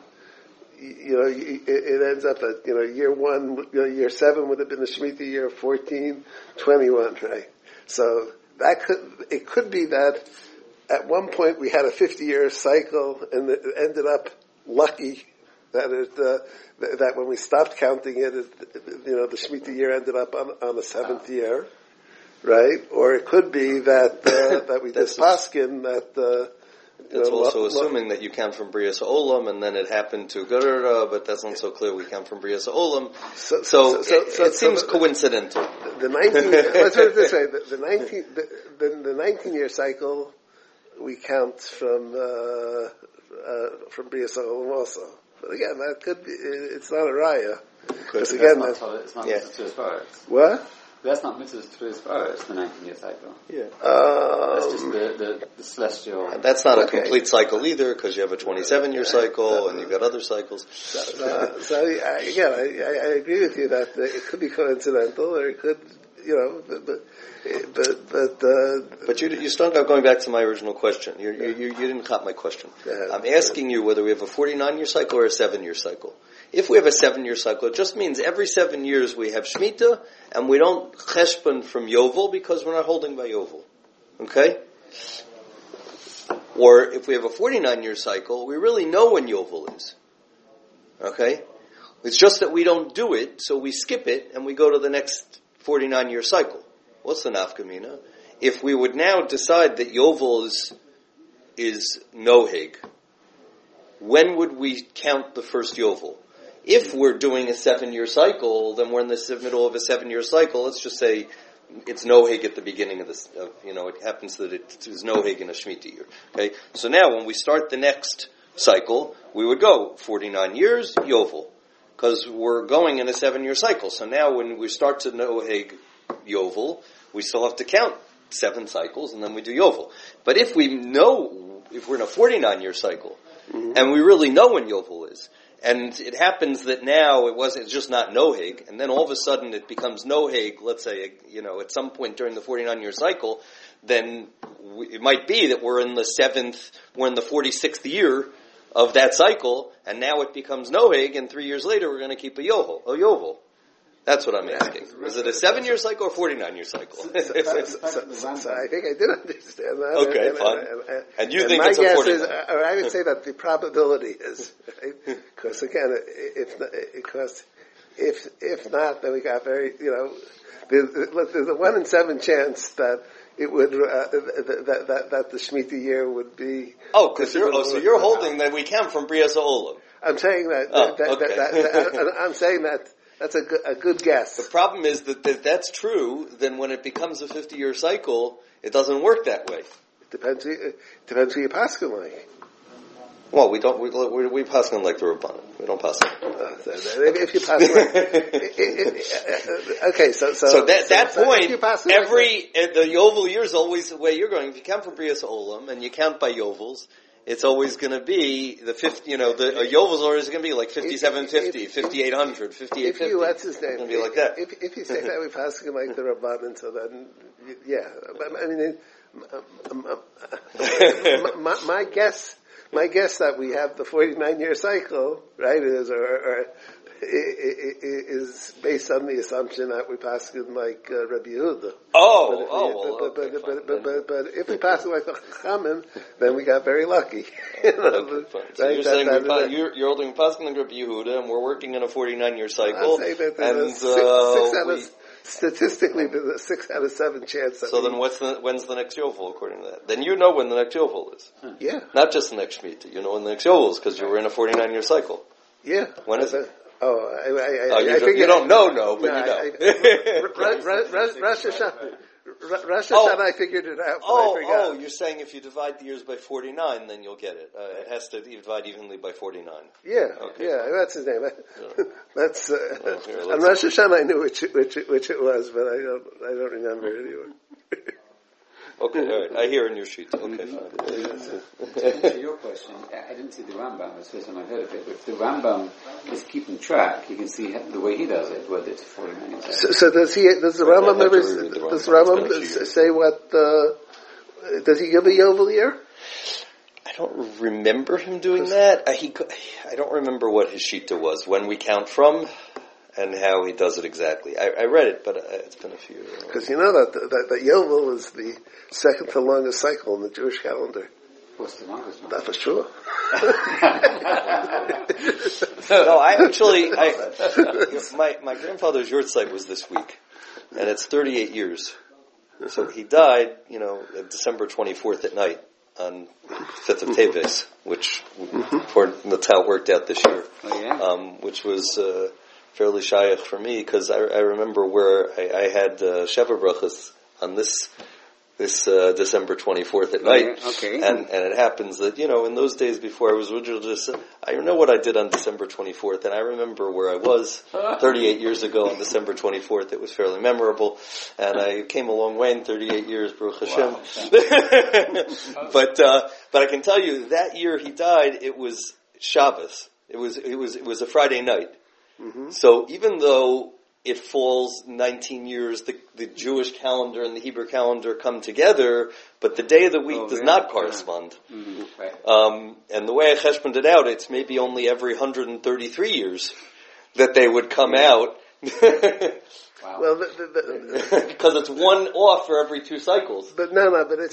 it ends up at, year 1, year 7 would have been the Shemitah year, 14, 21, right? So it could be that at one point we had a 50-year cycle and it ended up lucky that when we stopped counting it, the Shemitah year ended up on the 7th year, right? Or it could be that we just paskin that.
That's also assuming that you count from Brias Olam, and then it happened to Gerara, but that's not so clear. We count from Brias Olam, so it seems coincidental.
The 19. Let's put it this way: the 19-year cycle we count from Brias Olam also. But again, that could be. It's not a raya. Because again,
it's not Mitzvah's Baruch.
What?
That's not Mitzvah's Baruch. It's the 19-year cycle.
Yeah.
That's just the celestial.
And that's not a complete cycle either, because you have a 27-year cycle and you've got other cycles.
So again, I agree with you that it could be coincidental, or it could,
But you started out going back to my original question. You didn't caught my question. I'm asking you whether we have a 49-year cycle or a 7-year cycle. If we have a 7-year cycle, it just means every 7 years we have Shemitah, and we don't cheshbon from Yovel because we're not holding by Yovel. Okay? Or if we have a 49-year cycle, we really know when Yovel is. Okay? It's just that we don't do it, so we skip it, and we go to the next 49-year cycle. What's the nafkamina? If we would now decide that Yovel is Noheg, when would we count the first Yovel? If we're doing a 7-year cycle, then we're in the middle of a 7-year cycle. Let's just say it's Noheg at the beginning of this. It happens that it is Noheg in a Shemitah year. Okay, so now when we start the next cycle, we would go 49 years Yovel, because we're going in a 7-year cycle. So now when we start to Noheg Yovel, we still have to count 7 cycles, and then we do Yovel. But if we're in a 49-year cycle, and we really know when Yovel is, and it happens that now it's just not Noheg, and then all of a sudden it becomes Noheg, let's say, at some point during the 49-year cycle, then it might be that we're in the 46th year of that cycle, and now it becomes Noheg, and 3 years later we're going to keep a Yovel. That's what I'm asking. Is it a 7-year cycle or 49-year cycle?
So I think I did understand that.
Okay, fine. And you think
it's
a 49?
Or I would say that the probability is, right? Because again, if not, then we got very, there's a 1 in 7 chance that it would that the Shemitah year would be.
Oh, so you're holding that we count from Brias Olam.
I'm saying that. I'm saying that. That's a good guess.
The problem is that that's true. Then when it becomes a 50-year cycle, it doesn't work that way.
It depends who you paskin like.
Well, we paskin like the Rabbanan. We don't paskin.
If you paskin like, okay. So
that point, the Yovel year is always the way you're going. If you count from Brias Olam and you count by Yovels, it's always going to be the 50, a Yovel is always going to be like 5750, 5800, 5850.
What's his name?
It's going to be like that.
If you say that we pass him like the Rabbanan, so then, yeah. My guess that we have the 49-year cycle, right, is based on the assumption that we pass it like Rabbi Yehuda. But if we pass it like the Chachamim, then we got very lucky.
So you're saying you're holding Paskin like Rabbi Yehuda, and we're working in a 49-year cycle.
Statistically, there's a 6 out of 7 chance.
So then when's the next Yovel according to that? Then you know when the next Yovel is.
Yeah.
Not just the next Shemitah. You know when the next Yovel is because you were in a 49-year cycle.
Yeah.
When is it?
I think
you don't know, but you know.
Rosh Rosh Hashanah, I figured it out, but I forgot.
You're saying if you divide the years by 49, then you'll get it. It has to divide evenly by 49.
Yeah,
Okay.
yeah, that's his name.
Yeah.
That's
Here,
on Rosh Hashanah I knew which it was, but I don't remember it anyway.
Okay,
all right. I hear in your sheet. Okay, fine.
To your question, I didn't see the Rambam. It's the first time I heard of it. But if the Rambam is keeping track, you can see the way he does it, whether it's 49 or
So does the Rambam ever? Does the Rambam say what? Does he give a Yovel year?
I don't remember him doing that. I don't remember what his shita was, when we count from, and how he does it exactly. I read it, but it's been a few years.
Because you know that Yovel is the second to longest cycle in the Jewish calendar.
What's the longest one?
Not for sure.
No, my grandfather's yahrzeit was this week, and it's 38 years. So he died, December 24th at night on 5th of Teves, which that's how it worked out this year.
Oh, yeah?
Which was fairly shaykh for me, because I remember where I had Sheva Brachas on this December 24th at night.
Okay.
And it happens that, in those days before I was religious, I know what I did on December 24th, and I remember where I was 38 years ago on December 24th. It was fairly memorable, and I came a long way in 38 years, Baruch Hashem.
Wow.
But I can tell you, that year he died, it was Shabbos. It was a Friday night. Mm-hmm. So even though it falls 19 years, the Jewish calendar and the Hebrew calendar come together, but the day of the week does not correspond.
Mm-hmm. Right.
And the way I cheshboned it out, it's maybe only every 133 years that they would come out.
Wow.
Well,
because it's one off for every 2 cycles.
But but it's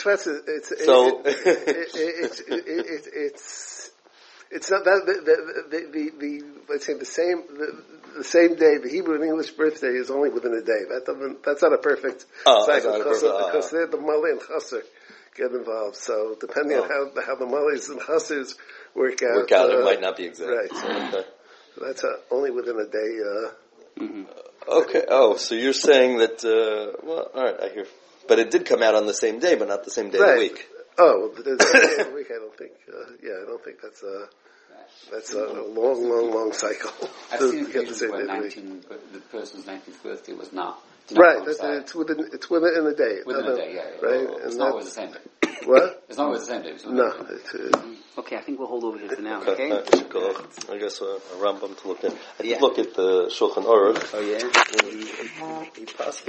not that let's say the same day. The Hebrew and English birthday is only within a day. That's not a perfect cycle because the Mali and Chasser get involved. So depending on how the Malis and Chassers work out,
it might not be exact.
Right. So that's only within a day.
Okay. Oh, so you're saying that? Well, all right. I hear. But it did come out on the same day, but not the same day of the week.
Oh, the day of the week. I don't think. I don't think that's a long cycle.
I've seen occasions where the person's 19th birthday was not.
Right, it's within a day.
Within a day, yeah.
Right,
it's not always the same day.
What?
It's not always the same day.
No.
Okay, I think we'll hold over here for now. Okay.
I guess a Rambam to look at. I did look at the Shulchan Aruch.
Oh yeah.